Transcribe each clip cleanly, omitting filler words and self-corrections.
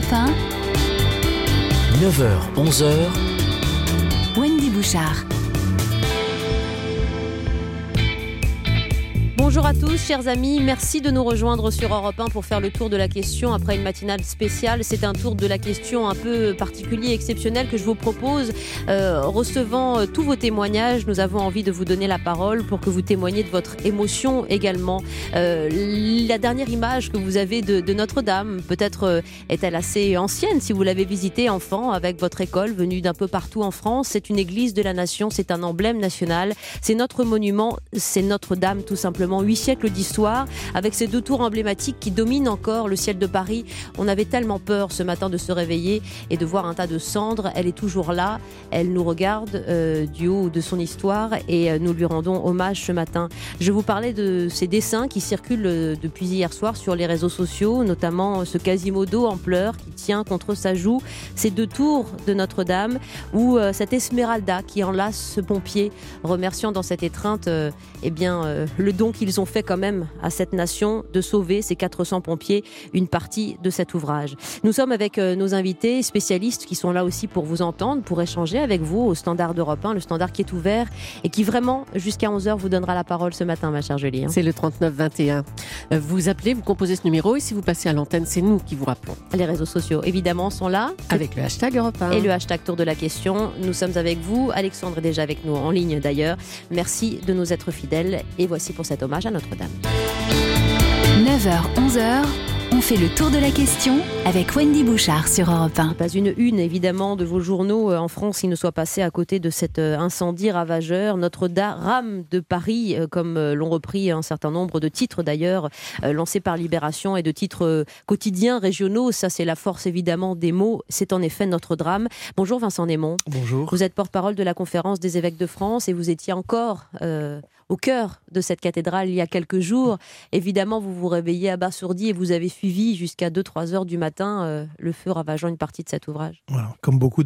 1, 9h, 11h, Wendy Bouchard. Bonjour à tous, chers amis. Merci de nous rejoindre sur Europe 1 pour faire le tour de la question après une matinale spéciale. C'est un tour de la question un peu particulier, exceptionnel que je vous propose. Recevant tous vos témoignages, nous avons envie de vous donner la parole pour que vous témoigniez de votre émotion également. La dernière image que vous avez de Notre-Dame, peut-être est-elle assez ancienne si vous l'avez visitée enfant avec votre école venue d'un peu partout en France. C'est une église de la nation, c'est un emblème national. C'est notre monument, c'est Notre-Dame tout simplement. 8 siècles d'histoire, avec ces deux tours emblématiques qui dominent encore le ciel de Paris. On avait tellement peur ce matin de se réveiller et de voir un tas de cendres. Elle est toujours là, elle nous regarde du haut de son histoire et nous lui rendons hommage ce matin. Je vous parlais de ces dessins qui circulent depuis hier soir sur les réseaux sociaux, notamment ce Quasimodo en pleurs qui tient contre sa joue ces deux tours de Notre-Dame ou cette Esmeralda qui enlace ce pompier, remerciant dans cette étreinte le don qu'ils ont fait quand même à cette nation de sauver ces 400 pompiers, une partie de cet ouvrage. Nous sommes avec nos invités spécialistes qui sont là aussi pour vous entendre, pour échanger avec vous au standard d'Europe 1, le standard qui est ouvert et qui vraiment jusqu'à 11h vous donnera la parole ce matin, ma chère Julie. C'est le 3921. Vous appelez, vous composez ce numéro et si vous passez à l'antenne, c'est nous qui vous rappelons. Les réseaux sociaux évidemment sont là. Avec le hashtag Europe 1. Et le hashtag Tour de la question. Nous sommes avec vous. Alexandre est déjà avec nous en ligne d'ailleurs. Merci de nous être fidèles et voici pour cet hommage à Notre-Dame. 9h, 11h, on fait le tour de la question avec Wendy Bouchard sur Europe 1. Pas une évidemment de vos journaux en France qui ne soit passé à côté de cet incendie ravageur. Notre-Dame de Paris, comme l'ont repris un certain nombre de titres d'ailleurs, lancés par Libération et de titres quotidiens, régionaux. Ça c'est la force évidemment des mots. C'est en effet notre drame. Bonjour Vincent Némon. Bonjour. Vous êtes porte-parole de la conférence des évêques de France et vous étiez encore au cœur de cette cathédrale il y a quelques jours. Évidemment, vous vous réveillez abasourdi et vous avez suivi jusqu'à 2-3 heures du matin le feu ravageant une partie de cet ouvrage. Voilà, comme beaucoup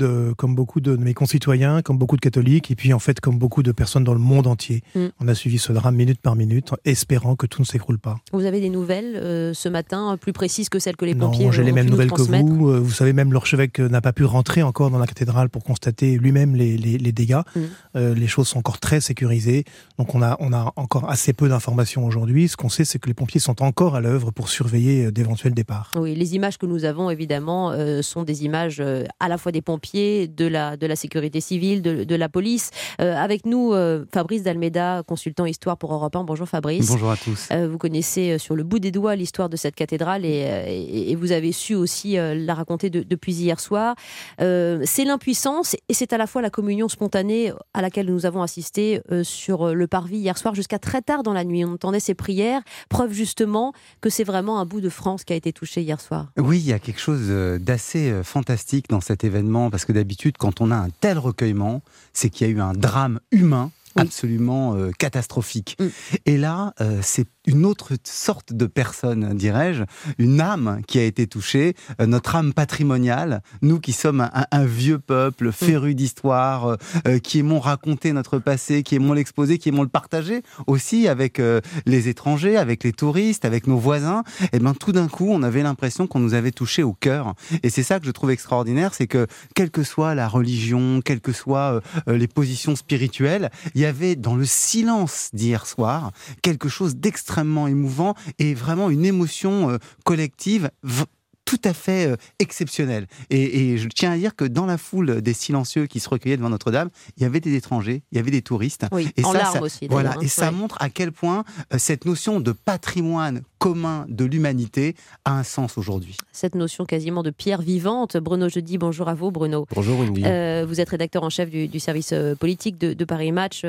de mes concitoyens, comme beaucoup de catholiques, et puis en fait comme beaucoup de personnes dans le monde entier. On a suivi ce drame minute par minute, espérant que tout ne s'écroule pas. Vous avez des nouvelles ce matin, plus précises que celles que les pompiers ont pu nous transmettre? Non, j'ai les mêmes nouvelles que vous. Vous savez, même l'archevêque n'a pas pu rentrer encore dans la cathédrale pour constater lui-même les dégâts. Les choses sont encore très sécurisées, donc on a encore assez peu d'informations aujourd'hui. Ce qu'on sait, c'est que les pompiers sont encore à l'œuvre pour surveiller d'éventuels départs. Oui, les images que nous avons, évidemment, sont des images à la fois des pompiers, de la sécurité civile, de la police. Avec nous, Fabrice D'Almeida, consultant histoire pour Europe 1. Bonjour Fabrice. Bonjour à tous. Vous connaissez sur le bout des doigts l'histoire de cette cathédrale et vous avez su aussi la raconter depuis hier soir. C'est l'impuissance et c'est à la fois la communion spontanée à laquelle nous avons assisté sur le parvis hier soir jusqu'à très tard dans la nuit. On entendait ces prières, preuve justement que c'est vraiment un bout de France qui a été touché hier soir. Oui, il y a quelque chose d'assez fantastique dans cet événement, parce que d'habitude, quand on a un tel recueillement, c'est qu'il y a eu un drame humain absolument catastrophique. Et là, c'est une autre sorte de personne, dirais-je, une âme qui a été touchée, notre âme patrimoniale, nous qui sommes un vieux peuple féru d'histoire, qui aimons raconter notre passé, qui aimons l'exposer, qui aimons le partager aussi avec les étrangers, avec les touristes, avec nos voisins. Et bien tout d'un coup, on avait l'impression qu'on nous avait touché au cœur. Et c'est ça que je trouve extraordinaire, c'est que quelle que soit la religion, quelles que soient les positions spirituelles, il y avait dans le silence d'hier soir quelque chose d'extrêmement émouvant et vraiment une émotion collective tout à fait exceptionnelle. Et je tiens à dire que dans la foule des silencieux qui se recueillaient devant Notre-Dame, il y avait des étrangers, il y avait des touristes. Oui, et en ça, larmes aussi. Voilà, et ça montre à quel point cette notion de patrimoine commun de l'humanité a un sens aujourd'hui. Cette notion quasiment de pierre vivante. Bruno Jeudi, bonjour à vous Bruno. Bonjour Wendy. Vous êtes rédacteur en chef du service politique de Paris Match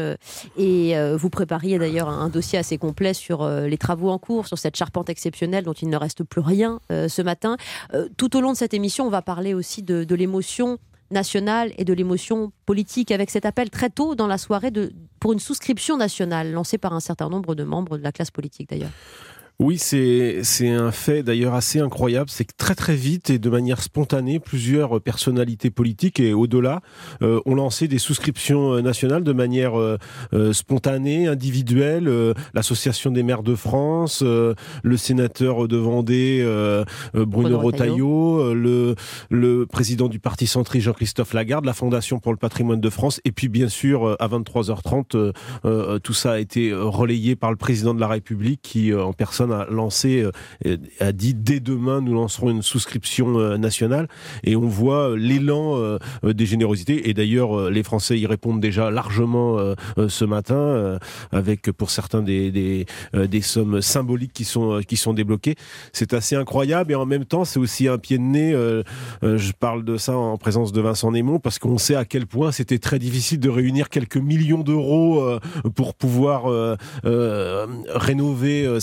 et vous prépariez d'ailleurs un dossier assez complet sur les travaux en cours, sur cette charpente exceptionnelle dont il ne reste plus rien ce matin. Tout au long de cette émission, on va parler aussi de l'émotion nationale et de l'émotion politique, avec cet appel très tôt dans la soirée pour une souscription nationale lancée par un certain nombre de membres de la classe politique d'ailleurs. Oui, c'est un fait d'ailleurs assez incroyable. C'est que très très vite et de manière spontanée, plusieurs personnalités politiques et au-delà ont lancé des souscriptions nationales de manière spontanée, individuelle. L'Association des maires de France, le sénateur de Vendée, Bruno Retailleau, le président du Parti centriste Jean-Christophe Lagarde, la Fondation pour le patrimoine de France, et puis bien sûr à 23h30, tout ça a été relayé par le président de la République qui en personne a lancé, a dit dès demain nous lancerons une souscription nationale, et on voit l'élan des générosités, et d'ailleurs les Français y répondent déjà largement ce matin avec pour certains des sommes symboliques qui sont débloquées. C'est assez incroyable, et en même temps c'est aussi un pied de nez, je parle de ça en présence de Vincent Némon parce qu'on sait à quel point c'était très difficile de réunir quelques millions d'euros pour pouvoir rénover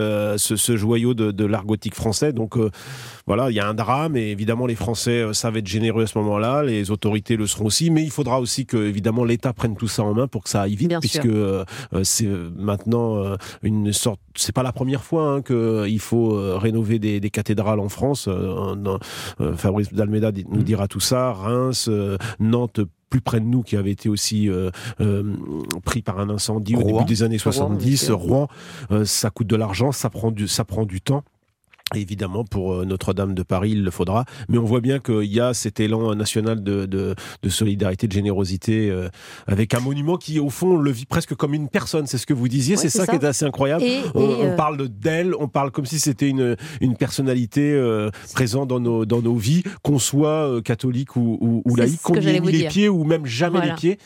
ce joyau de l'art gothique français. Donc voilà, il y a un drame, et évidemment les Français savent être généreux à ce moment-là, les autorités le seront aussi, mais il faudra aussi que évidemment l'État prenne tout ça en main pour que ça aille vite. Bien puisque c'est maintenant une sorte, c'est pas la première fois qu'il faut rénover des cathédrales en France. Fabrice d'Almeida nous dira tout ça. Reims, Nantes, plus près de nous, qui avait été aussi pris par un incendie au début des années 70, Rouen, ça coûte de l'argent, ça prend du temps. Et évidemment, pour Notre-Dame de Paris, il le faudra. Mais on voit bien qu'il y a cet élan national de solidarité, de générosité, avec un monument qui, au fond, le vit presque comme une personne. C'est ce que vous disiez, c'est ça qui est assez incroyable. On parle d'elle, on parle comme si c'était une personnalité présente dans nos vies, qu'on soit catholique ou laïque, qu'on y ait mis les pieds ou même jamais les pieds.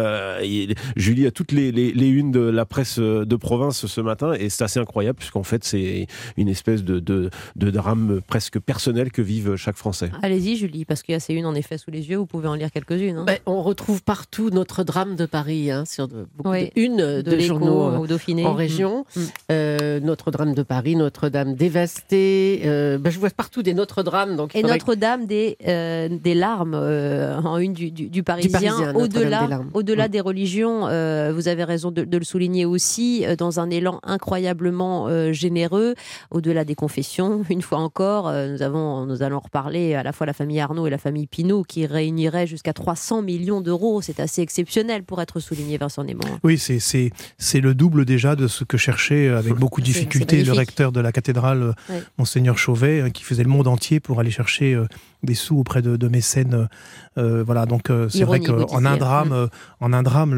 Julie a toutes les unes de la presse de province ce matin, et c'est assez incroyable, puisqu'en fait, c'est une espèce de drame presque personnel que vivent chaque Français. Allez-y Julie, parce qu'il y a ces unes en effet sous les yeux, vous pouvez en lire quelques-unes. On retrouve partout notre drame de Paris, sur beaucoup de journaux en région. Notre drame de Paris, Notre-Dame dévastée. Je vois partout des Notre-Dame. Donc et Notre-Dame des larmes en une du Parisien. Au-delà des religions, vous avez raison de le souligner aussi, dans un élan incroyablement généreux, au-delà des confessions. Une fois encore, nous allons reparler à la fois la famille Arnaud et la famille Pinault qui réunirait jusqu'à 300 millions d'euros. C'est assez exceptionnel pour être souligné, Vincent Némon. Oui, c'est le double déjà de ce que cherchait avec beaucoup de difficulté le recteur de la cathédrale, Monseigneur Chauvet, qui faisait le monde entier pour aller chercher des sous auprès de mécènes. Voilà, donc c'est vrai qu'en un drame,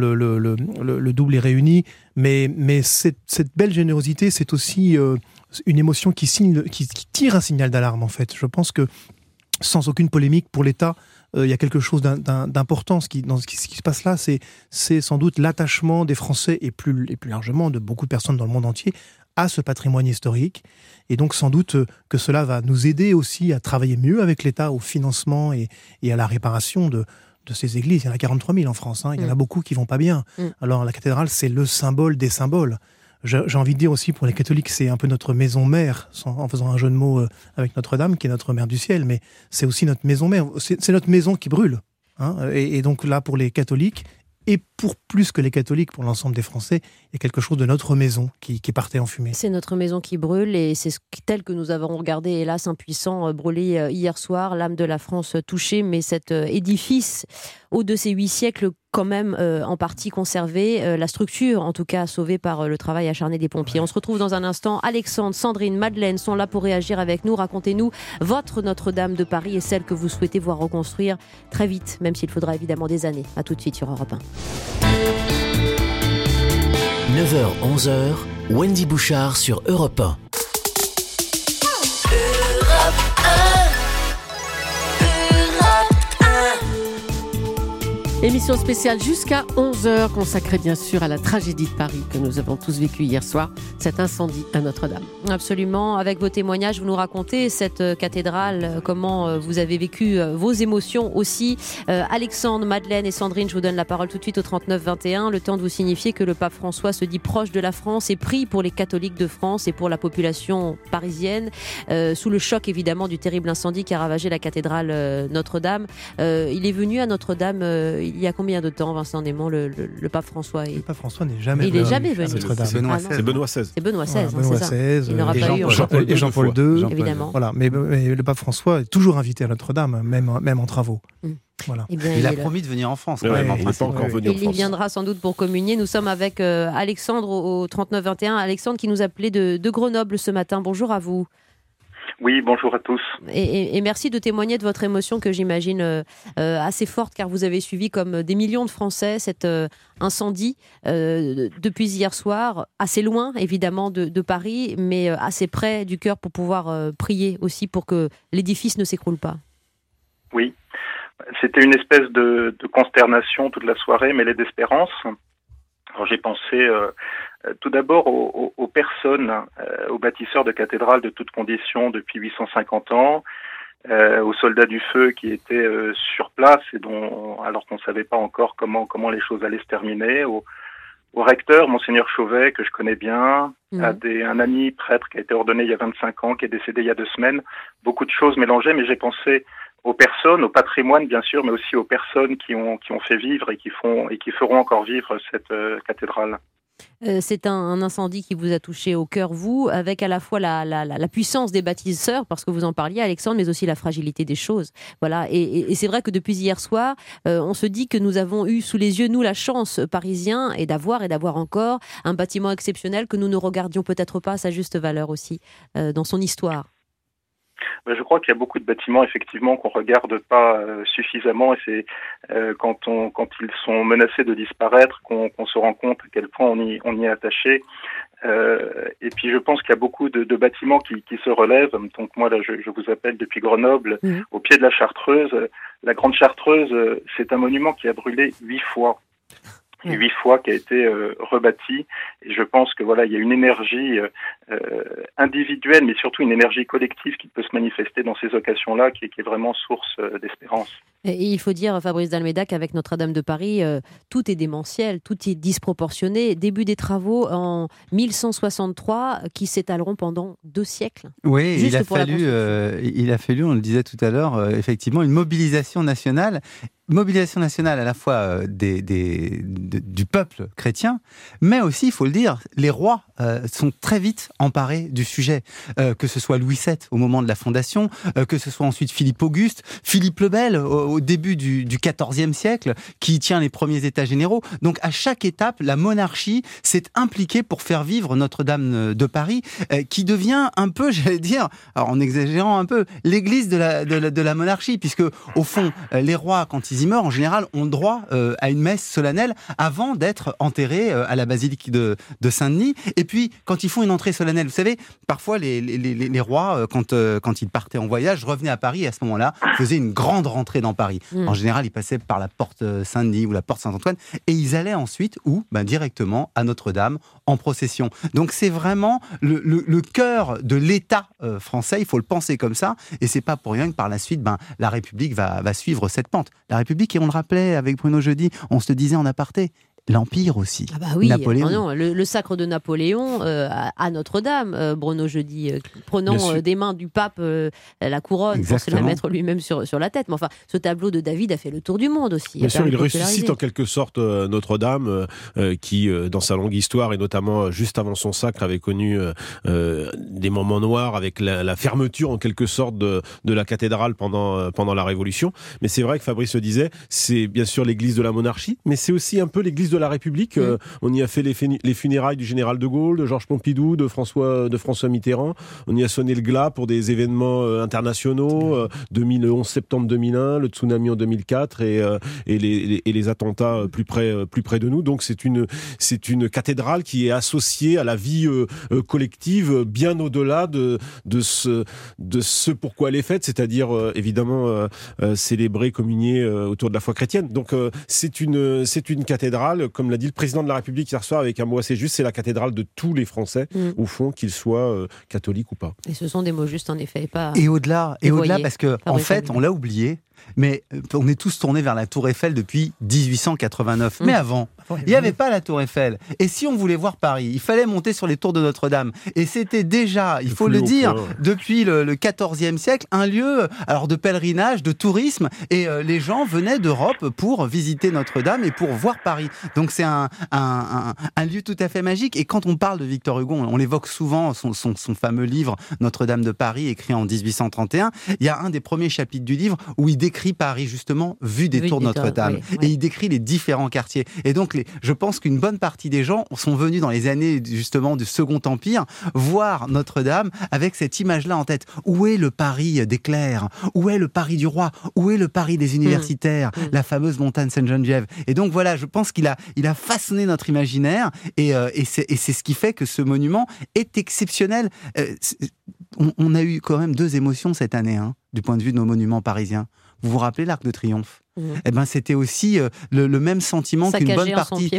le double est réuni. Mais cette belle générosité, c'est aussi une émotion qui tire un signal d'alarme, en fait. Je pense que, sans aucune polémique pour l'État, il y a quelque chose d'important. Ce qui se passe là, c'est sans doute l'attachement des Français et plus largement de beaucoup de personnes dans le monde entier à ce patrimoine historique. Et donc sans doute que cela va nous aider aussi à travailler mieux avec l'État au financement et à la réparation de ces églises. Il y en a 43 000 en France. Il y en a beaucoup qui vont pas bien. Alors la cathédrale, c'est le symbole des symboles. J'ai envie de dire aussi, pour les catholiques, c'est un peu notre maison mère, en faisant un jeu de mots avec Notre-Dame, qui est notre mère du ciel, mais c'est aussi notre maison mère. C'est notre maison qui brûle. Et donc là, pour les catholiques, et pour plus que les catholiques, pour l'ensemble des Français, il y a quelque chose de notre maison qui partait en fumée. C'est notre maison qui brûle, et c'est tel que nous avons regardé, hélas impuissant, brûler hier soir, l'âme de la France touchée, mais cet édifice, au de ces 8 siècles, quand même en partie conservé, la structure en tout cas sauvée par le travail acharné des pompiers. On se retrouve dans un instant. Alexandre, Sandrine, Madeleine sont là pour réagir avec nous. Racontez-nous votre Notre-Dame de Paris et celle que vous souhaitez voir reconstruire très vite, même s'il faudra évidemment des années. À tout de suite sur Europe 1. 9h-11h, Wendy Bouchard sur Europe 1. Émission spéciale jusqu'à 11h, consacrée bien sûr à la tragédie de Paris que nous avons tous vécu hier soir, cet incendie à Notre-Dame. Absolument, avec vos témoignages, vous nous racontez cette cathédrale, comment vous avez vécu vos émotions aussi. Alexandre, Madeleine et Sandrine, je vous donne la parole tout de suite au 39-21, le temps de vous signifier que le pape François se dit proche de la France et prie pour les catholiques de France et pour la population parisienne, sous le choc évidemment du terrible incendie qui a ravagé la cathédrale Notre-Dame. Il est venu à Notre-Dame il y a combien de temps, Vincent Desmonts, le pape François Le pape François n'est jamais venu. Il n'est jamais venu. C'est Benoît XVI. C'est Benoît XVI. Benoît XVI. Il n'aura pas eu et Jean-Paul II. Évidemment. Voilà, mais le pape François est toujours invité à Notre-Dame, même en travaux. Voilà. Il a promis de venir en France. Il n'est pas encore venu en France. Il viendra sans doute pour communier. Nous sommes avec Alexandre au 3921. Alexandre qui nous appelait de Grenoble ce matin. Bonjour à vous. Oui, bonjour à tous. Et merci de témoigner de votre émotion que j'imagine assez forte, car vous avez suivi comme des millions de Français cet incendie depuis hier soir, assez loin évidemment de Paris, mais assez près du cœur pour pouvoir prier aussi pour que l'édifice ne s'écroule pas. Oui, c'était une espèce de consternation toute la soirée, mêlée d'espérance. Alors j'ai pensé tout d'abord aux personnes, aux bâtisseurs de cathédrales de toutes conditions depuis 850 ans, aux soldats du feu qui étaient sur place et alors qu'on ne savait pas encore comment les choses allaient se terminer, au recteur, Monseigneur Chauvet, que je connais bien, à un ami prêtre qui a été ordonné il y a 25 ans, qui est décédé il y a 2 semaines. Beaucoup de choses mélangées, mais j'ai pensé aux personnes, au patrimoine bien sûr, mais aussi aux personnes qui ont fait vivre et qui feront encore vivre cette cathédrale. C'est un incendie qui vous a touché au cœur, vous, avec à la fois la puissance des bâtisseurs, parce que vous en parliez, Alexandre, mais aussi la fragilité des choses. Voilà. Et c'est vrai que depuis hier soir, on se dit que nous avons eu sous les yeux, nous, la chance, Parisiens, et d'avoir encore un bâtiment exceptionnel que nous ne regardions peut-être pas à sa juste valeur aussi, dans son histoire. Je crois qu'il y a beaucoup de bâtiments effectivement qu'on regarde pas suffisamment, et c'est quand ils sont menacés de disparaître qu'on se rend compte à quel point on y est attaché. Et puis je pense qu'il y a beaucoup de bâtiments qui se relèvent. Donc moi là je vous appelle depuis Grenoble, au pied de la Chartreuse. La Grande Chartreuse, c'est un monument qui a brûlé 8 fois. 8 fois qui a été rebâti, et je pense que voilà, il y a une énergie individuelle, mais surtout une énergie collective qui peut se manifester dans ces occasions-là, qui est vraiment source d'espérance. Et il faut dire, Fabrice d'Almeida, qu'avec Notre-Dame de Paris, tout est démentiel, tout est disproportionné. Début des travaux en 1163 qui s'étaleront pendant 2 siècles. Oui, il a fallu, on le disait tout à l'heure, effectivement, une mobilisation nationale. Mobilisation nationale à la fois du peuple chrétien, mais aussi, il faut le dire, les rois sont très vite emparés du sujet. Que ce soit Louis VII au moment de la fondation, que ce soit ensuite Philippe Auguste, Philippe le Bel au début du XIVe siècle, qui tient les premiers états généraux. Donc à chaque étape, la monarchie s'est impliquée pour faire vivre Notre-Dame de Paris, qui devient un peu, j'allais dire, alors en exagérant un peu, l'église de la monarchie, puisque au fond, les rois, quand ils y meurent, en général, ont droit à une messe solennelle avant d'être enterrés à la basilique de Saint-Denis. Et puis, quand ils font une entrée solennelle, vous savez, parfois les rois, quand ils partaient en voyage, revenaient à Paris et à ce moment-là, faisaient une grande rentrée dans Paris. En général, ils passaient par la porte Saint-Denis ou la porte Saint-Antoine et ils allaient ensuite directement à Notre-Dame en procession. Donc c'est vraiment le cœur de l'État français, il faut le penser comme ça, et c'est pas pour rien que par la suite, la République va suivre cette pente. La République, et on le rappelait avec Bruno Jeudi, on se le disait en aparté, l'Empire aussi. Ah bah oui, Napoléon. Non, le sacre de Napoléon à Notre-Dame, Bruno Jeudi, prenant des mains du pape la couronne. Exactement. Pour se la mettre lui-même sur la tête. Mais enfin, ce tableau de David a fait le tour du monde aussi. Bien sûr, il ressuscite en quelque sorte Notre-Dame, qui, dans sa longue histoire, et notamment juste avant son sacre, avait connu des moments noirs avec la fermeture en quelque sorte de la cathédrale pendant la Révolution. Mais c'est vrai que Fabrice le disait, c'est bien sûr l'église de la monarchie, mais c'est aussi un peu l'église de la République. On y a fait les funérailles du général de Gaulle, de Georges Pompidou, de François Mitterrand. On y a sonné le glas pour des événements internationaux, 11 septembre 2001, le tsunami en 2004 et les attentats plus près de nous. Donc c'est une cathédrale qui est associée à la vie collective bien au-delà de ce pourquoi elle est faite, c'est-à-dire évidemment célébrer, communier autour de la foi chrétienne. Donc c'est une cathédrale, comme l'a dit le président de la République hier soir avec un mot assez juste, c'est la cathédrale de tous les Français, au fond, qu'ils soient catholiques ou pas. Et ce sont des mots justes en effet. Et au-delà, parce que en fait, on l'a oublié, mais on est tous tournés vers la Tour Eiffel depuis 1889. Mais avant, il n'y avait pas la Tour Eiffel. Et si on voulait voir Paris, il fallait monter sur les tours de Notre-Dame. Et c'était déjà, il faut le dire, depuis le XIVe siècle, un lieu de pèlerinage, de tourisme. Et les gens venaient d'Europe pour visiter Notre-Dame et pour voir Paris. Donc c'est un lieu tout à fait magique. Et quand on parle de Victor Hugo, on l'évoque souvent, son fameux livre Notre-Dame de Paris, écrit en 1831. Il y a un des premiers chapitres du livre où il décrit Paris, justement, vu des tours de Notre-Dame. Et il décrit les différents quartiers. Et donc, je pense qu'une bonne partie des gens sont venus dans les années, justement, du Second Empire, voir Notre-Dame avec cette image-là en tête. Où est le Paris des clercs? Où est le Paris du roi? Où est le Paris des universitaires? La fameuse montagne Sainte-Geneviève. Et donc, voilà, je pense qu'il a façonné notre imaginaire et c'est ce qui fait que ce monument est exceptionnel. On a eu quand même 2 émotions cette année, du point de vue de nos monuments parisiens. Vous vous rappelez l'Arc de Triomphe? Eh ben, c'était aussi le même sentiment qu'une bonne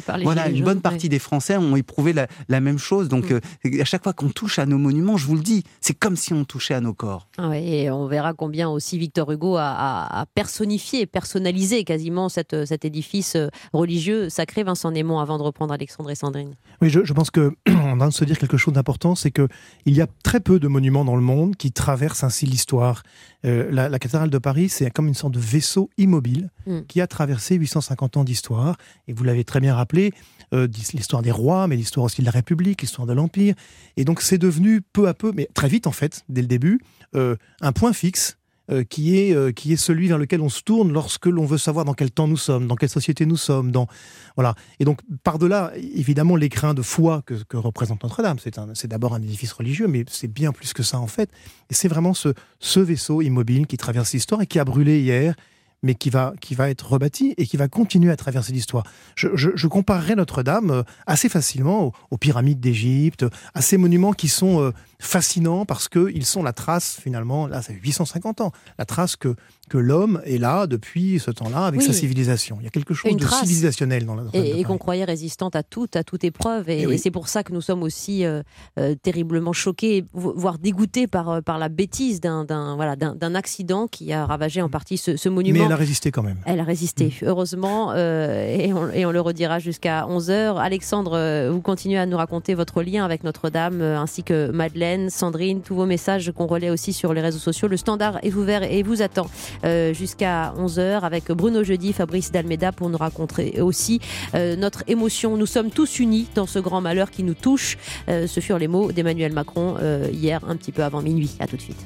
partie des Français ont éprouvé la même chose. Donc, à chaque fois qu'on touche à nos monuments, je vous le dis, c'est comme si on touchait à nos corps. Oui, et on verra combien aussi Victor Hugo a personnifié, personnalisé quasiment cet édifice religieux sacré. Vincent Némon, avant de reprendre Alexandre et Sandrine. Oui, je pense qu'on est en train de se dire quelque chose d'important, c'est qu'il y a très peu de monuments dans le monde qui traversent ainsi l'histoire. La cathédrale de Paris, c'est comme une sorte de vaisseau immobile qui a traversé 850 ans d'histoire. Et vous l'avez très bien rappelé, l'histoire des rois, mais l'histoire aussi de la République, l'histoire de l'Empire. Et donc c'est devenu peu à peu, mais très vite en fait, dès le début, un point fixe qui est celui vers lequel on se tourne lorsque l'on veut savoir dans quel temps nous sommes, dans quelle société nous sommes. Voilà. Et donc, par-delà, évidemment, l'écrin de foi que représente Notre-Dame, c'est d'abord un édifice religieux, mais c'est bien plus que ça, en fait. Et c'est vraiment ce vaisseau immobile qui traverse l'histoire et qui a brûlé hier, mais qui va être rebâti et qui va continuer à traverser l'histoire. Je comparerais Notre-Dame assez facilement aux pyramides d'Égypte, à ces monuments qui sont fascinants parce qu'ils sont la trace, finalement, là, ça fait 850 ans, la trace que l'homme est là depuis ce temps-là avec sa civilisation. Il y a quelque chose de civilisationnel dans la et qu'on croyait résistante à toute épreuve. Et c'est pour ça que nous sommes aussi terriblement choqués, voire dégoûtés par la bêtise d'un accident qui a ravagé en partie ce monument. Mais elle a résisté quand même. Elle a résisté, heureusement, et on le redira jusqu'à 11h. Alexandre, vous continuez à nous raconter votre lien avec Notre-Dame, ainsi que Madeleine, Sandrine, tous vos messages qu'on relaie aussi sur les réseaux sociaux. Le standard est ouvert et vous attend jusqu'à 11h avec Bruno Jeudi, Fabrice Dalméda pour nous raconter aussi notre émotion. Nous sommes tous unis dans ce grand malheur qui nous touche. Ce furent les mots d'Emmanuel Macron hier, un petit peu avant minuit. À tout de suite.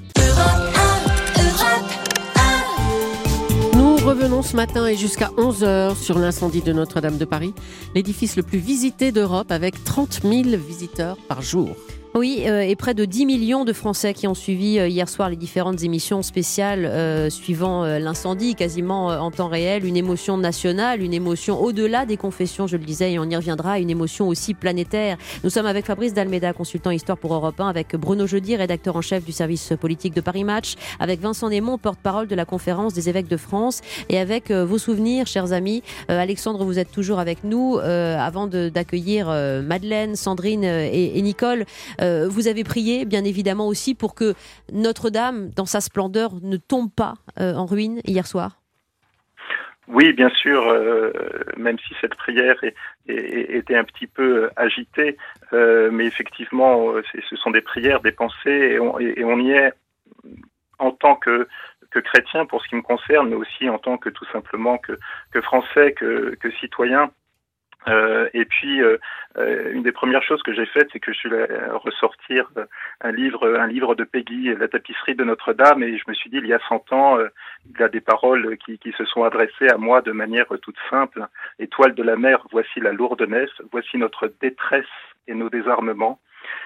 Nous revenons ce matin et jusqu'à 11h sur l'incendie de Notre-Dame de Paris, l'édifice le plus visité d'Europe avec 30 000 visiteurs par jour. Oui, et près de 10 millions de Français qui ont suivi hier soir les différentes émissions spéciales suivant l'incendie, quasiment en temps réel. Une émotion nationale, une émotion au-delà des confessions, je le disais, et on y reviendra, une émotion aussi planétaire. Nous sommes avec Fabrice Dalméda, consultant histoire pour Europe 1, avec Bruno Jeudi, rédacteur en chef du service politique de Paris Match, avec Vincent Némon, porte-parole de la conférence des évêques de France, et avec vos souvenirs, chers amis. Alexandre, vous êtes toujours avec nous. Avant d'accueillir Madeleine, Sandrine et Nicole, vous avez prié, bien évidemment aussi, pour que Notre-Dame, dans sa splendeur, ne tombe pas en ruine hier soir. Oui, bien sûr, même si cette prière était un petit peu agitée, mais effectivement, ce sont des prières, des pensées, et on y est en tant que chrétien pour ce qui me concerne, mais aussi en tant que tout simplement que Français, que citoyen. Et puis, une des premières choses que j'ai faites, c'est que je suis allé ressortir un livre de Peggy, La tapisserie de Notre-Dame, et je me suis dit, il y a 100 ans, il y a des paroles qui se sont adressées à moi de manière toute simple. Étoile de la mer, voici la lourdesse, voici notre détresse et nos désarmements.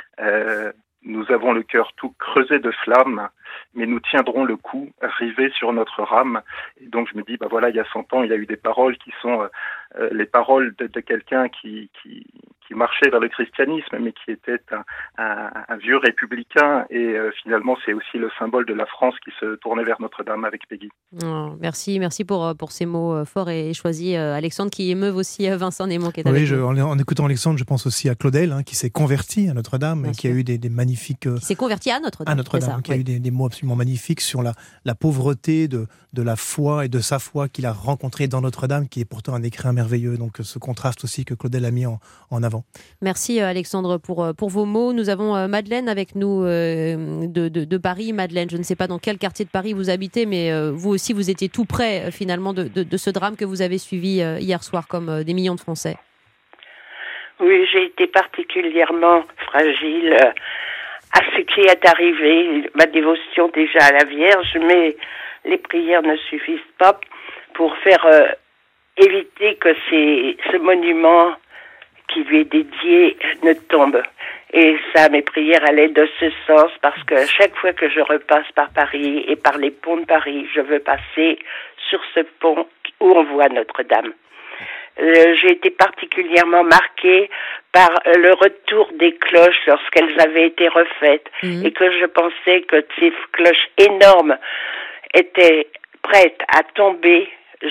Nous avons le cœur tout creusé de flammes, mais nous tiendrons le coup, rivés sur notre rame. Et donc je me dis, voilà, il y a 100 ans, il y a eu des paroles qui sont les paroles de quelqu'un qui marchait vers le christianisme, mais qui était un vieux républicain. Et finalement, c'est aussi le symbole de la France qui se tournait vers Notre-Dame avec Peggy. Oh, merci pour ces mots forts et choisis, Alexandre, qui émeuvent aussi Vincent Némon qui est avec nous. En écoutant Alexandre, je pense aussi à Claudel, qui s'est converti à Notre-Dame, et qui a eu des magnifiques... Qui s'est converti à Notre-Dame. Qui a eu des mot absolument magnifique sur la pauvreté de la foi et de sa foi qu'il a rencontrée dans Notre-Dame, qui est pourtant un écrin merveilleux. Donc ce contraste aussi que Claudel a mis en avant. Merci Alexandre pour vos mots. Nous avons Madeleine avec nous de Paris. Madeleine, je ne sais pas dans quel quartier de Paris vous habitez, mais vous aussi vous étiez tout près finalement de ce drame que vous avez suivi hier soir comme des millions de Français. Oui, j'ai été particulièrement fragile à ce qui est arrivé. Ma dévotion déjà à la Vierge, mais les prières ne suffisent pas pour faire éviter que ce monument qui lui est dédié ne tombe. Et ça, mes prières allaient de ce sens, parce que chaque fois que je repasse par Paris et par les ponts de Paris, je veux passer sur ce pont où on voit Notre-Dame. J'ai été particulièrement marquée par le retour des cloches lorsqu'elles avaient été refaites et que je pensais que ces cloches énormes étaient prêtes à tomber.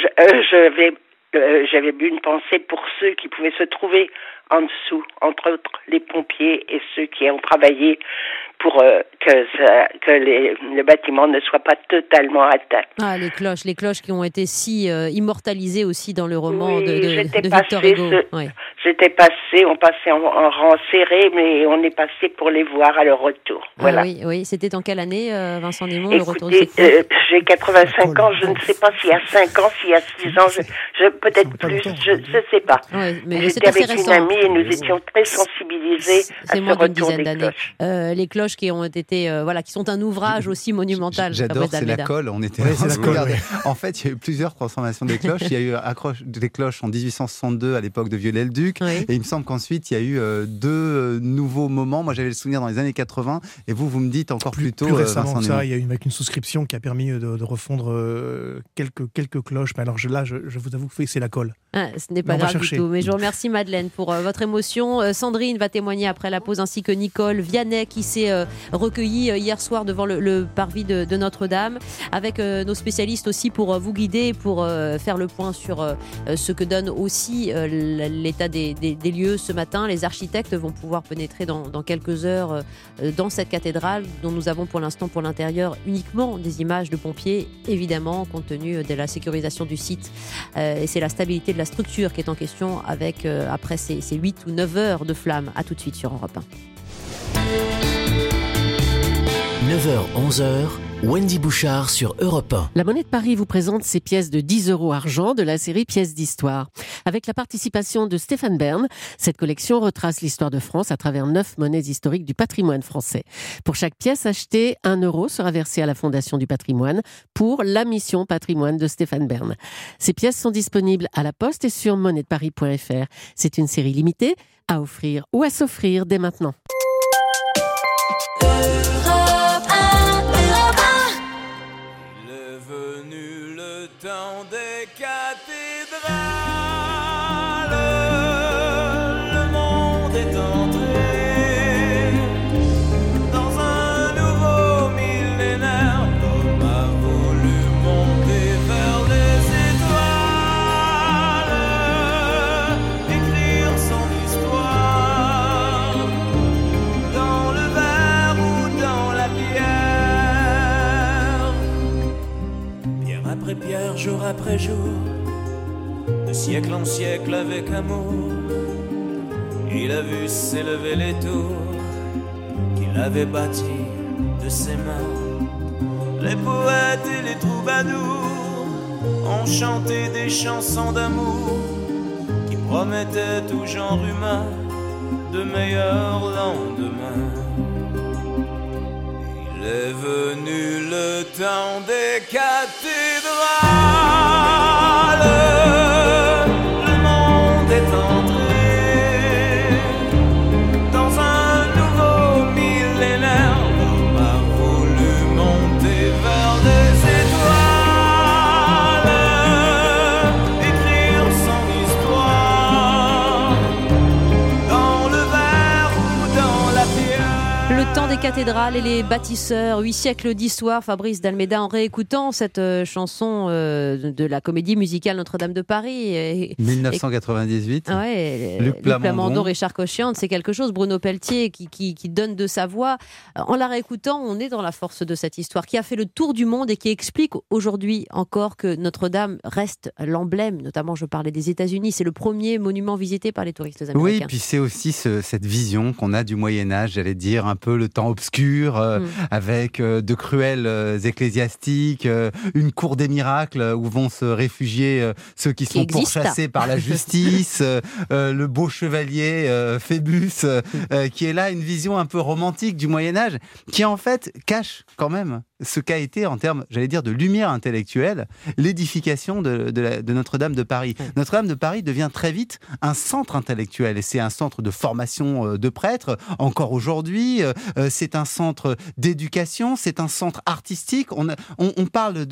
J'avais eu une pensée pour ceux qui pouvaient se trouver en dessous, entre autres les pompiers et ceux qui ont travaillé pour que le bâtiment ne soit pas totalement atteint. Ah, les cloches qui ont été si immortalisées aussi dans le roman de Victor Hugo. J'étais passée, on passait en rang serré, mais on est passé pour les voir à leur retour. Voilà. Oui, c'était en quelle année, Vincent Desmond, le retour de ces cloches j'ai 85 ans, je ne sais pas s'il y a 5 ans, s'il y a 6 ans, peut-être plus, je ne sais pas. Oui, mais j'étais avec une amie et nous étions très sensibilisés à ce retour des cloches. Les cloches qui ont été, qui sont un ouvrage aussi monumental. J'adore, c'est la colle. On était c'est la colle. En fait, il y a eu plusieurs transformations des cloches. Il y a eu des cloches en 1862 à l'époque de Viollet-le-Duc. Oui. Et il me semble qu'ensuite, il y a eu 2 nouveaux moments. Moi, j'avais le souvenir dans les années 80. Et vous me dites encore plus tôt. Plus récemment, ça, il y a eu une souscription qui a permis de refondre quelques cloches. Mais alors je vous avoue que c'est la colle. Ce n'est pas grave du tout. Mais je vous remercie, Madeleine, pour votre émotion. Sandrine va témoigner après la pause, ainsi que Nicole Vianney, qui s'est recueillie hier soir devant le parvis de Notre-Dame, avec nos spécialistes aussi pour vous guider, pour faire le point sur ce que donne aussi l'état des lieux ce matin. Les architectes vont pouvoir pénétrer dans quelques heures dans cette cathédrale, dont nous avons pour l'instant pour l'intérieur uniquement des images de pompiers, évidemment, compte tenu de la sécurisation du site. Et c'est la stabilité de la structure qui est en question, avec après ces 8 ou 9 heures de flammes. À tout de suite sur Europe 1. 9h-11h, Wendy Bouchard sur Europe 1. La Monnaie de Paris vous présente ses pièces de 10 € argent de la série Pièces d'Histoire. Avec la participation de Stéphane Bern, cette collection retrace l'histoire de France à travers 9 monnaies historiques du patrimoine français. Pour chaque pièce achetée, 1 € sera versé à la Fondation du patrimoine pour la mission patrimoine de Stéphane Bern. Ces pièces sont disponibles à la poste et sur monnaidepari.fr. C'est une série limitée à offrir ou à s'offrir dès maintenant. Dans des cathédrales, le monde est entré dans un nouveau millénaire. L'homme a voulu monter vers les étoiles, écrire son histoire dans le verre ou dans la pierre. Pierre après pierre, jour après jour, de siècle en siècle avec amour, il a vu s'élever les tours qu'il avait bâties de ses mains. Les poètes et les troubadours ont chanté des chansons d'amour qui promettaient tout genre humain de meilleurs lendemains. Il est venu le temps des cathédrales, le monde est entré dans un nouveau millénaire. L'homme a voulu monter vers les étoiles, écrire son histoire dans le verre ou dans la pierre. Le temps des cathédrales et les bâtisseurs, 8 siècles d'histoire. Fabrice d'Almeida, en réécoutant cette chanson de la comédie musicale Notre-Dame de Paris. 1998. Luc Plamondon, Richard Cochian, c'est quelque chose. Bruno Pelletier qui donne de sa voix. En la réécoutant, on est dans la force de cette histoire qui a fait le tour du monde et qui explique aujourd'hui encore que Notre-Dame reste l'emblème. Notamment, je parlais des États-Unis. C'est le premier monument visité par les touristes américains. Oui, puis c'est aussi cette vision qu'on a du Moyen-Âge, j'allais dire, un peu le temps obscur, avec de cruels ecclésiastiques, une cour des miracles où vont se réfugier ceux qui sont pourchassés par la justice, le beau chevalier Phébus, qui est là, une vision un peu romantique du Moyen-Âge, qui en fait cache quand même ce qu'a été, en termes, j'allais dire, de lumière intellectuelle, l'édification de Notre-Dame de Paris. Notre-Dame de Paris devient très vite un centre intellectuel, et c'est un centre de formation de prêtres, encore aujourd'hui, c'est un centre d'éducation, c'est un centre artistique, on parle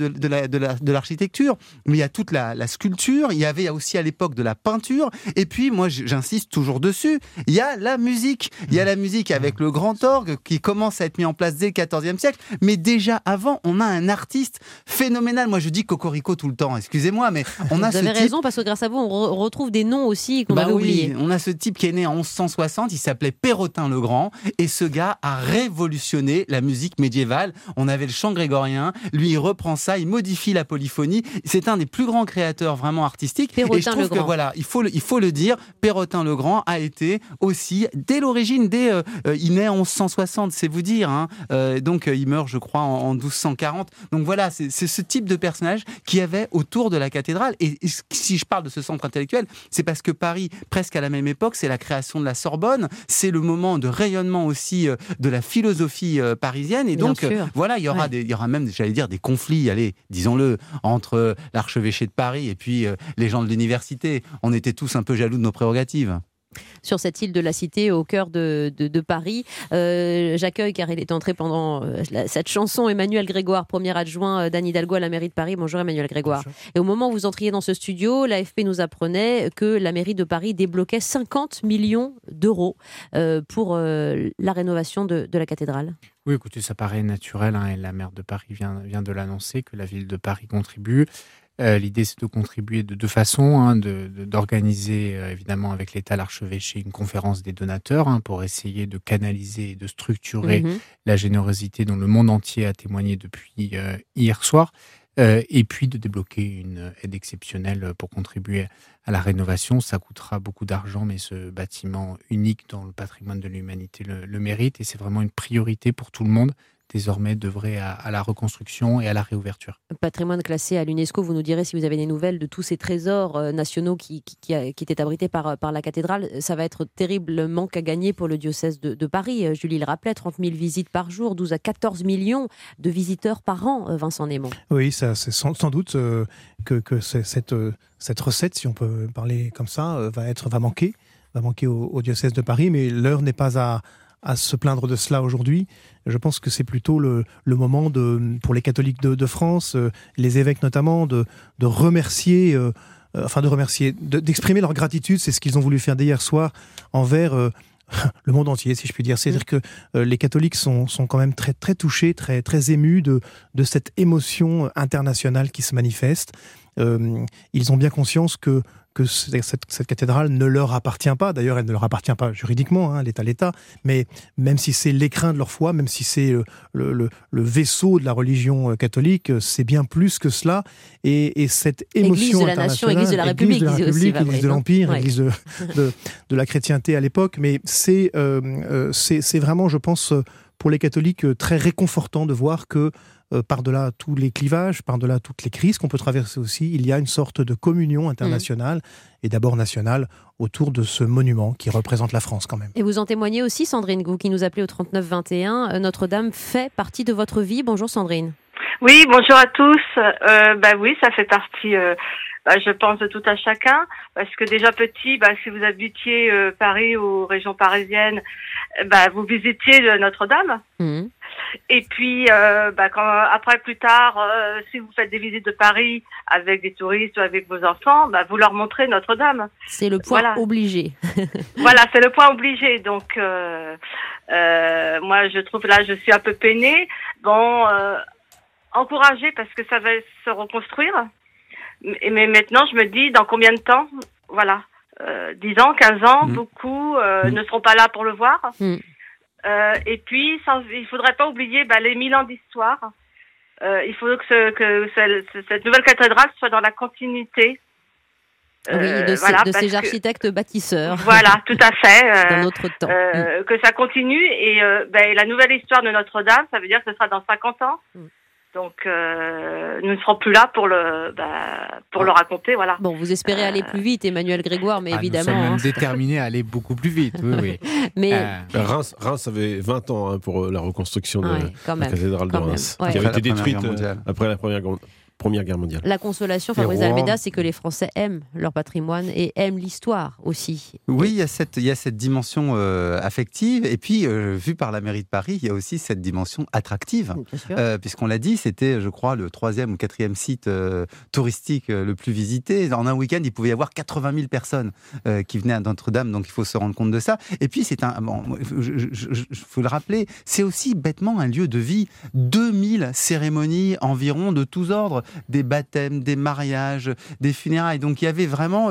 de l'architecture, mais il y a toute la sculpture, il y avait aussi à l'époque de la peinture, et puis, moi j'insiste toujours dessus, il y a la musique avec le grand orgue qui commence à être mis en place dès le XIVe siècle, mais déjà avant, on a un artiste phénoménal. Moi, je dis Cocorico tout le temps, excusez-moi, mais on a ce type... Vous avez raison, parce que grâce à vous, on retrouve des noms aussi qu'on avait oubliés. On a ce type qui est né en 1160, il s'appelait Pérotin le Grand, et ce gars a révolutionné la musique médiévale. On avait le chant grégorien, lui, il reprend ça, il modifie la polyphonie. C'est un des plus grands créateurs vraiment artistiques. Pérotin et je trouve le que Grand. voilà, il faut le dire, Pérotin le Grand a été aussi, dès l'origine, il naît en 1160, c'est vous dire. Donc, il meurt, je crois, en 1240. Donc voilà, c'est ce type de personnage qui avait autour de la cathédrale. Et si je parle de ce centre intellectuel, c'est parce que Paris, presque à la même époque, c'est la création de la Sorbonne, c'est le moment de rayonnement aussi de la philosophie parisienne. Et donc, voilà, il y aura même, j'allais dire, des conflits, allez, disons-le, entre l'archevêché de Paris et puis les gens de l'université. On était tous un peu jaloux de nos prérogatives. Sur cette île de la Cité, au cœur de Paris. J'accueille, car il est entré pendant cette chanson, Emmanuel Grégoire, premier adjoint d'Anne Hidalgo à la mairie de Paris. Bonjour Emmanuel Grégoire. Bonjour. Et au moment où vous entriez dans ce studio, l'AFP nous apprenait que la mairie de Paris débloquait 50 millions d'euros pour la rénovation de la cathédrale. Oui, écoutez, ça paraît naturel, et la maire de Paris vient de l'annoncer, que la ville de Paris contribue. L'idée, c'est de contribuer de deux façons, d'organiser évidemment avec l'État, l'archevêché, une conférence des donateurs pour essayer de canaliser et de structurer la générosité dont le monde entier a témoigné depuis hier soir, et puis de débloquer une aide exceptionnelle pour contribuer à la rénovation. Ça coûtera beaucoup d'argent, mais ce bâtiment unique dans le patrimoine de l'humanité le mérite, et c'est vraiment une priorité pour tout le monde désormais d'œuvrer à la reconstruction et à la réouverture. Patrimoine classé à l'UNESCO, vous nous direz si vous avez des nouvelles de tous ces trésors nationaux qui étaient abrités par la cathédrale. Ça va être terrible manque à gagner pour le diocèse de Paris. Julie le rappelait, 30 000 visites par jour, 12 à 14 millions de visiteurs par an, Vincent Némon. Oui, ça, c'est sans doute que cette recette, si on peut parler comme ça, va manquer au diocèse de Paris, mais l'heure n'est pas à se plaindre de cela aujourd'hui. Je pense que c'est plutôt le moment pour les catholiques de France, les évêques notamment, de remercier, d'exprimer leur gratitude. C'est ce qu'ils ont voulu faire dès hier soir envers le monde entier, si je puis dire. C'est-à-dire que les catholiques sont quand même très, très touchés, très, très émus de cette émotion internationale qui se manifeste. Ils ont bien conscience que cette cathédrale ne leur appartient pas. D'ailleurs, elle ne leur appartient pas juridiquement, l'État, mais même si c'est l'écrin de leur foi, même si c'est le vaisseau de la religion catholique, c'est bien plus que cela. Et cette émotion internationale... Église de la République, Église de l'Empire, Église de la chrétienté à l'époque, mais c'est vraiment, je pense, pour les catholiques, très réconfortant de voir que par-delà tous les clivages, par-delà toutes les crises qu'on peut traverser aussi, il y a une sorte de communion internationale et d'abord nationale autour de ce monument qui représente la France quand même. Et vous en témoignez aussi, Sandrine, vous qui nous appelez au 39 21. Notre-Dame fait partie de votre vie. Bonjour Sandrine. Oui, bonjour à tous. Oui, ça fait partie... je pense de tout à chacun, parce que déjà petit, si vous habitiez Paris ou région parisienne, vous visitiez Notre-Dame. Et puis, après, plus tard, si vous faites des visites de Paris avec des touristes ou avec vos enfants, vous leur montrez Notre-Dame. C'est le point obligé. Voilà, c'est le point obligé. Donc, moi, je trouve là, je suis un peu peinée. Bon, encouragée parce que ça va se reconstruire. Mais maintenant, je me dis, dans combien de temps? Voilà. 10 ans, 15 ans, beaucoup ne seront pas là pour le voir. Et puis, il faudrait pas oublier les 1000 ans d'histoire. Il faut que cette nouvelle cathédrale soit dans la continuité. De ces architectes bâtisseurs. Voilà, tout à fait. Dans notre temps. Que ça continue. Et la nouvelle histoire de Notre-Dame, ça veut dire que ce sera dans 50 ans. Donc, nous ne serons plus là pour le raconter, voilà. Bon, vous espérez aller plus vite, Emmanuel Grégoire, mais évidemment... Nous sommes même déterminés à aller beaucoup plus vite, oui. Mais... Reims avait 20 ans pour la reconstruction de la cathédrale de Reims, qui avait été détruite après la Première Guerre mondiale. La consolation, Fabrice Almeida, c'est que les Français aiment leur patrimoine et aiment l'histoire aussi. Oui, il y a cette dimension affective, et puis, vu par la mairie de Paris, il y a aussi cette dimension attractive. Puisqu'on l'a dit, c'était, je crois, le 3e ou 4e site touristique le plus visité. En un week-end, il pouvait y avoir 80 000 personnes qui venaient à Notre-Dame, donc il faut se rendre compte de ça. Et puis, faut le rappeler, c'est aussi bêtement un lieu de vie. 2000 cérémonies environ de tous ordres, des baptêmes, des mariages, des funérailles. Donc il y avait vraiment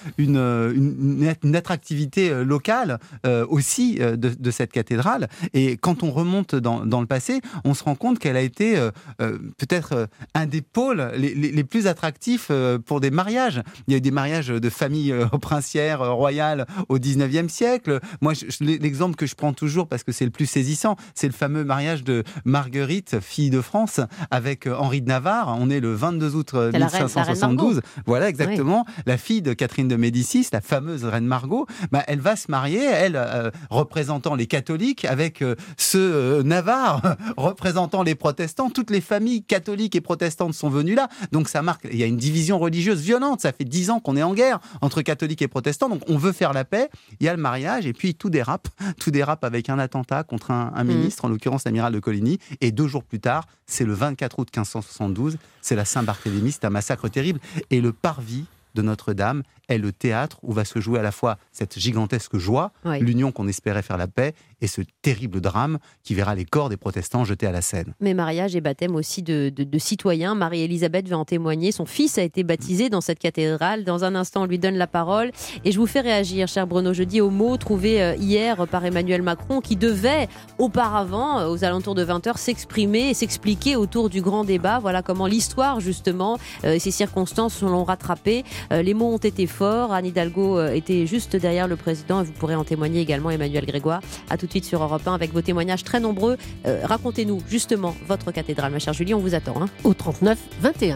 une attractivité locale aussi de cette cathédrale. Et quand on remonte dans le passé, on se rend compte qu'elle a été peut-être un des pôles les plus attractifs pour des mariages. Il y a eu des mariages de familles princières, royales au 19e siècle. Moi, l'exemple que je prends toujours, parce que c'est le plus saisissant, c'est le fameux mariage de Marguerite, fille de France, avec Henri de Navarre. On est le 22 août 1572. Voilà, exactement. Oui. La fille de Catherine de Médicis, la fameuse reine Margot, elle va se marier, elle, représentant les catholiques, avec ce Navarre, représentant les protestants. Toutes les familles catholiques et protestantes sont venues là. Donc ça marque, il y a une division religieuse violente. Ça fait 10 ans qu'on est en guerre entre catholiques et protestants. Donc on veut faire la paix. Il y a le mariage et puis tout dérape avec un attentat contre un ministre, en l'occurrence l'amiral de Coligny. Et 2 jours plus tard, c'est le 24 août 1572, c'est la Saint-Barthélemy, c'est un massacre terrible. Et le parvis de Notre-Dame est le théâtre où va se jouer à la fois cette gigantesque joie, l'union qu'on espérait faire la paix, et ce terrible drame qui verra les corps des protestants jetés à la Seine. Mais mariage et baptême aussi de citoyens. Marie-Elisabeth veut en témoigner. Son fils a été baptisé dans cette cathédrale. Dans un instant, on lui donne la parole. Et je vous fais réagir, cher Bruno. Je dis aux mots trouvés hier par Emmanuel Macron, qui devait auparavant, aux alentours de 20h, s'exprimer et s'expliquer autour du grand débat. Voilà comment l'histoire, justement, ces circonstances l'ont rattrapé. Les mots ont été forts. Anne Hidalgo était juste derrière le président. Et vous pourrez en témoigner également, Emmanuel Grégoire. À tout de suite sur Europe 1 avec vos témoignages très nombreux. Racontez-nous justement votre cathédrale, ma chère Julie, on vous attend. Au 39 21.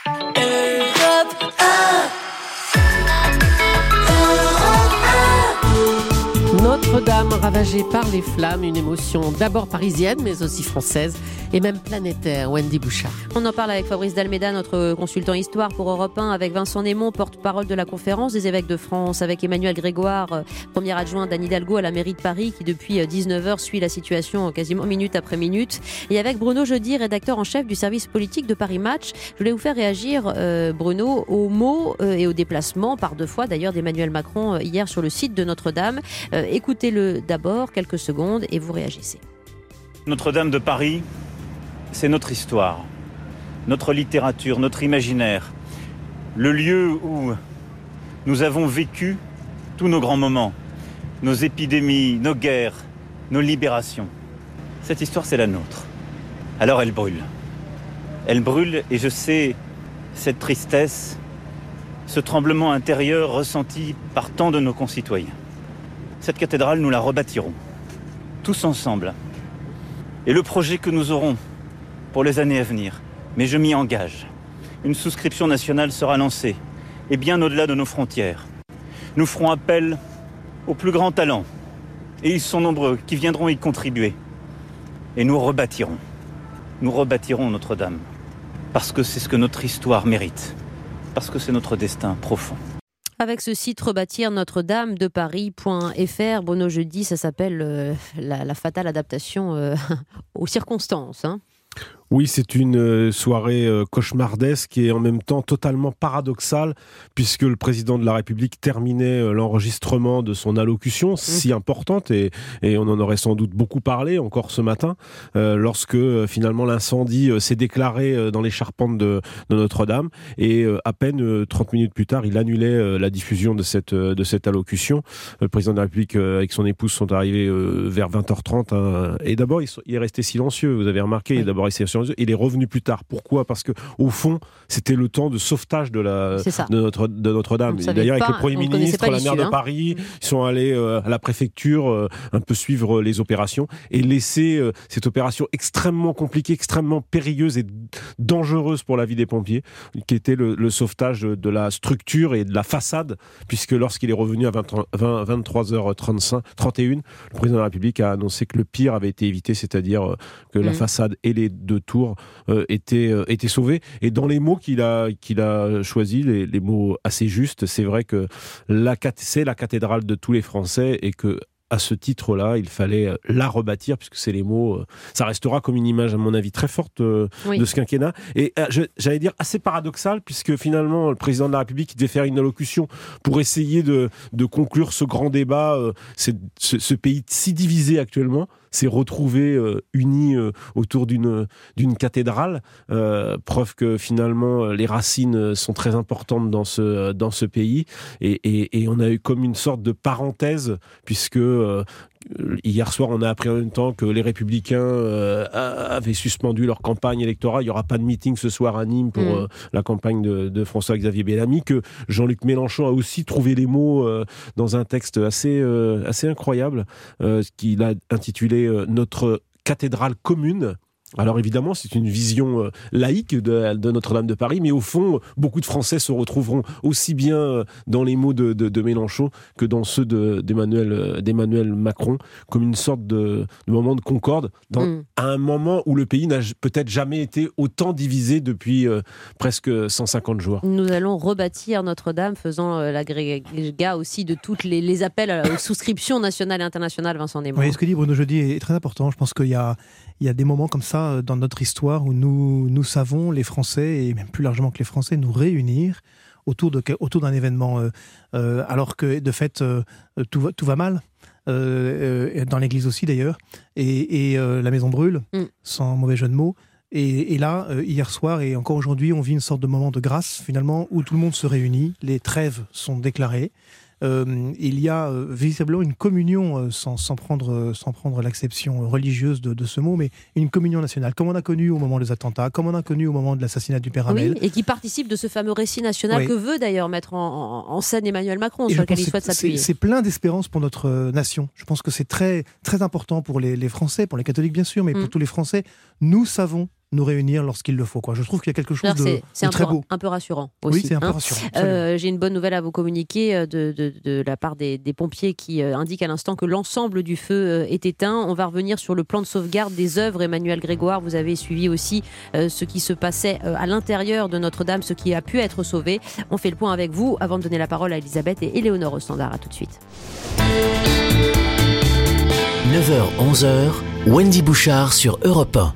Notre-Dame ravagée par les flammes, une émotion d'abord parisienne mais aussi française et même planétaire. Wendy Bouchard. On en parle avec Fabrice Dalméda, notre consultant histoire pour Europe 1, avec Vincent Némon, porte-parole de la conférence des évêques de France, avec Emmanuel Grégoire, premier adjoint d'Anne Hidalgo à la mairie de Paris, qui depuis 19h suit la situation quasiment minute après minute, et avec Bruno Jeudi, rédacteur en chef du service politique de Paris Match. Je voulais vous faire réagir, Bruno, aux mots et aux déplacements, par 2 fois d'ailleurs, d'Emmanuel Macron hier sur le site de Notre-Dame. Écoutez-le d'abord, quelques secondes, et vous réagissez. Notre-Dame de Paris, c'est notre histoire, notre littérature, notre imaginaire, le lieu où nous avons vécu tous nos grands moments, nos épidémies, nos guerres, nos libérations. Cette histoire, c'est la nôtre. Alors elle brûle. Elle brûle et je sais cette tristesse, ce tremblement intérieur ressenti par tant de nos concitoyens. Cette cathédrale, nous la rebâtirons, tous ensemble. Et le projet que nous aurons pour les années à venir, mais je m'y engage, une souscription nationale sera lancée, et bien au-delà de nos frontières. Nous ferons appel aux plus grands talents, et ils sont nombreux, qui viendront y contribuer. Et nous rebâtirons Notre-Dame, parce que c'est ce que notre histoire mérite, parce que c'est notre destin profond. Avec ce site rebâtir Notre-Dame de Paris.fr, Bruno Jeudi, ça s'appelle la fatale adaptation aux circonstances. Oui, c'est une soirée cauchemardesque et en même temps totalement paradoxale, puisque le président de la République terminait l'enregistrement de son allocution, si importante, et on en aurait sans doute beaucoup parlé encore ce matin, lorsque finalement l'incendie s'est déclaré dans les charpentes de Notre-Dame, et à peine 30 minutes plus tard, il annulait la diffusion de cette allocution. Le président de la République avec son épouse sont arrivés vers 20h30, et d'abord il est resté silencieux, vous avez remarqué, oui. D'abord il est revenu plus tard. Pourquoi ? Parce que au fond, c'était le temps de sauvetage de Notre-Dame. D'ailleurs, avec le Premier ministre, la maire de Paris, ils sont allés à la préfecture un peu suivre les opérations et laisser cette opération extrêmement compliquée, extrêmement périlleuse et dangereuse pour la vie des pompiers, qui était le sauvetage de la structure et de la façade, puisque lorsqu'il est revenu à 23h31, le président de la République a annoncé que le pire avait été évité, c'est-à-dire que la façade et les deux tours étaient sauvés. Et dans les mots qu'il a choisis, les mots assez justes, c'est vrai que c'est la cathédrale de tous les Français et que à ce titre-là, il fallait la rebâtir, puisque c'est les mots. Ça restera comme une image, à mon avis, très forte de ce quinquennat. Et j'allais dire assez paradoxal, puisque finalement, le président de la République devait faire une allocution pour essayer de conclure ce grand débat. Ce pays si divisé actuellement s'est retrouvé uni autour d'une cathédrale. Preuve que finalement, les racines sont très importantes dans ce pays. Et on a eu comme une sorte de parenthèse, puisque hier soir, on a appris en même temps que les Républicains avaient suspendu leur campagne électorale. Il n'y aura pas de meeting ce soir à Nîmes pour la campagne de François-Xavier Bellamy, que Jean-Luc Mélenchon a aussi trouvé les mots dans un texte assez incroyable, qu'il a intitulé « Notre cathédrale commune ». Alors évidemment, c'est une vision laïque de Notre-Dame de Paris, mais au fond, beaucoup de Français se retrouveront aussi bien dans les mots de Mélenchon que dans ceux d'Emmanuel Macron, comme une sorte de moment de concorde, à un moment où le pays n'a peut-être jamais été autant divisé depuis presque 150 jours. Nous allons rebâtir Notre-Dame, faisant l'agrégat aussi de toutes les appels aux souscriptions nationales et internationales, Vincent Desmours. Oui, ce que dit Bruno Jeudi est très important. Je pense qu'il y a des moments comme ça dans notre histoire où nous savons, les Français, et même plus largement que les Français, nous réunir autour d'un événement, alors que de fait, tout va mal. Dans l'église aussi d'ailleurs, et la maison brûle, sans mauvais jeu de mots. Et là, hier soir et encore aujourd'hui, on vit une sorte de moment de grâce, finalement, où tout le monde se réunit, les trêves sont déclarées. Il y a visiblement une communion, sans prendre l'acception religieuse de ce mot, mais une communion nationale, comme on a connu au moment des attentats, comme on a connu au moment de l'assassinat du père Hamel. Oui, et qui participe de ce fameux récit national que veut d'ailleurs mettre en scène Emmanuel Macron, sur lequel il souhaite s'appuyer. C'est plein d'espérance pour notre nation. Je pense que c'est très, très important pour les Français, pour les catholiques bien sûr, mais pour tous les Français. Nous savons nous réunir lorsqu'il le faut. Je trouve qu'il y a quelque chose de très beau. C'est un peu rassurant aussi. Oui, c'est un peu rassurant. J'ai une bonne nouvelle à vous communiquer de la part des pompiers qui indiquent à l'instant que l'ensemble du feu est éteint. On va revenir sur le plan de sauvegarde des œuvres. Emmanuel Grégoire, vous avez suivi aussi ce qui se passait à l'intérieur de Notre-Dame, ce qui a pu être sauvé. On fait le point avec vous avant de donner la parole à Elisabeth et Éléonore au standard. À tout de suite. 9h-11h, Wendy Bouchard sur Europe 1.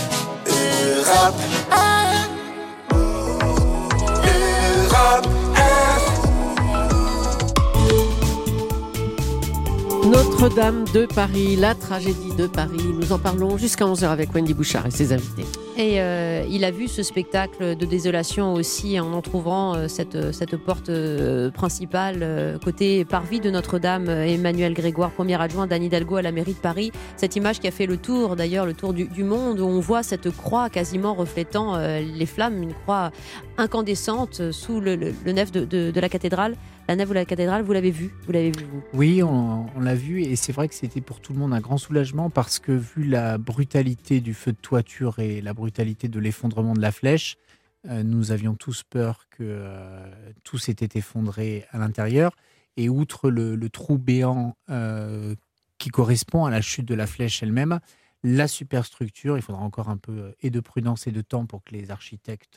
Notre-Dame de Paris, la tragédie de Paris. Nous en parlons jusqu'à 11h avec Wendy Bouchard et ses invités. Et il a vu ce spectacle de désolation aussi en entrouvant cette porte principale côté parvis de Notre-Dame. Emmanuel Grégoire, premier adjoint d'Anne Hidalgo à la mairie de Paris. Cette image qui a fait le tour du monde, où on voit cette croix quasiment reflétant les flammes, une croix incandescente sous le nef de la cathédrale. La nef de la cathédrale, vous l'avez vu vous ? Oui, on l'a vu, et c'est vrai que c'était pour tout le monde un grand soulagement, parce que vu la brutalité du feu de toiture et la brutalité de l'effondrement de la flèche, nous avions tous peur que tout s'était effondré à l'intérieur. Et outre le trou béant qui correspond à la chute de la flèche elle-même, la superstructure, il faudra encore un peu et de prudence et de temps pour que les architectes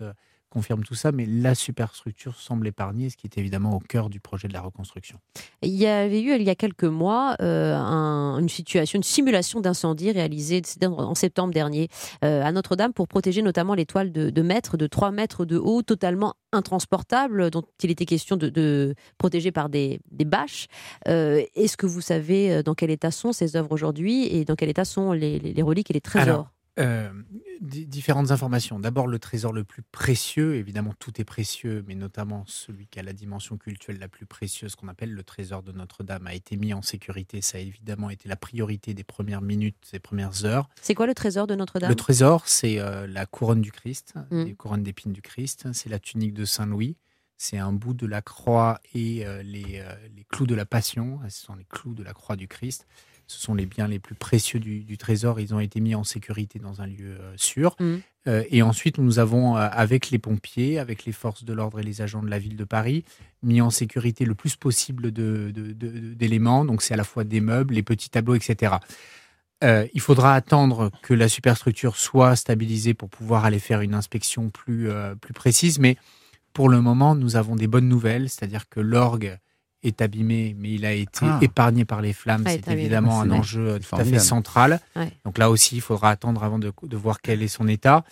confirme tout ça, mais la superstructure semble épargnée, ce qui est évidemment au cœur du projet de la reconstruction. Il y avait eu, il y a quelques mois, une simulation d'incendie réalisée en septembre dernier à Notre-Dame pour protéger notamment les toiles de maître, de 3 mètres de haut, totalement intransportables, dont il était question de protéger par des bâches. Est-ce que vous savez dans quel état sont ces œuvres aujourd'hui et dans quel état sont les reliques et les trésors ? Différentes informations. D'abord, le trésor le plus précieux, évidemment tout est précieux, mais notamment celui qui a la dimension cultuelle la plus précieuse, qu'on appelle le trésor de Notre-Dame, a été mis en sécurité. Ça a évidemment été la priorité des premières minutes, des premières heures. C'est quoi le trésor de Notre-Dame ? Le trésor, c'est la couronne du Christ, les couronnes d'épines du Christ, c'est la tunique de Saint-Louis, c'est un bout de la croix et les clous de la Passion, ce sont les clous de la croix du Christ. Ce sont les biens les plus précieux du trésor. Ils ont été mis en sécurité dans un lieu sûr. Et ensuite, nous avons, avec les pompiers, avec les forces de l'ordre et les agents de la ville de Paris, mis en sécurité le plus possible d'éléments. Donc, c'est à la fois des meubles, les petits tableaux, etc. Il faudra attendre que la superstructure soit stabilisée pour pouvoir aller faire une inspection plus précise. Mais pour le moment, nous avons des bonnes nouvelles. C'est-à-dire que l'orgue est abîmé, mais il a été épargné par les flammes. C'est évidemment un enjeu tout à fait central. Ouais. Donc là aussi, il faudra attendre avant de voir quel est son état.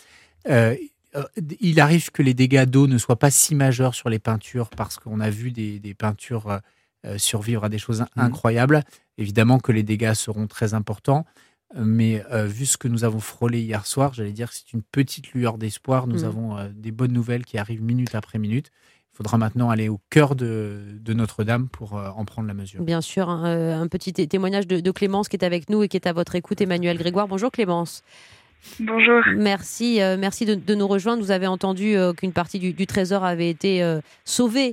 Il arrive que les dégâts d'eau ne soient pas si majeurs sur les peintures, parce qu'on a vu des peintures survivre à des choses incroyables. Évidemment que les dégâts seront très importants, mais vu ce que nous avons frôlé hier soir, j'allais dire que c'est une petite lueur d'espoir. Nous avons des bonnes nouvelles qui arrivent minute après minute. Il faudra maintenant aller au cœur de Notre-Dame pour en prendre la mesure. Bien sûr, un petit témoignage de Clémence qui est avec nous et qui est à votre écoute, Emmanuel Grégoire. Bonjour Clémence. Bonjour. Merci de nous rejoindre. Vous avez entendu qu'une partie du trésor avait été sauvée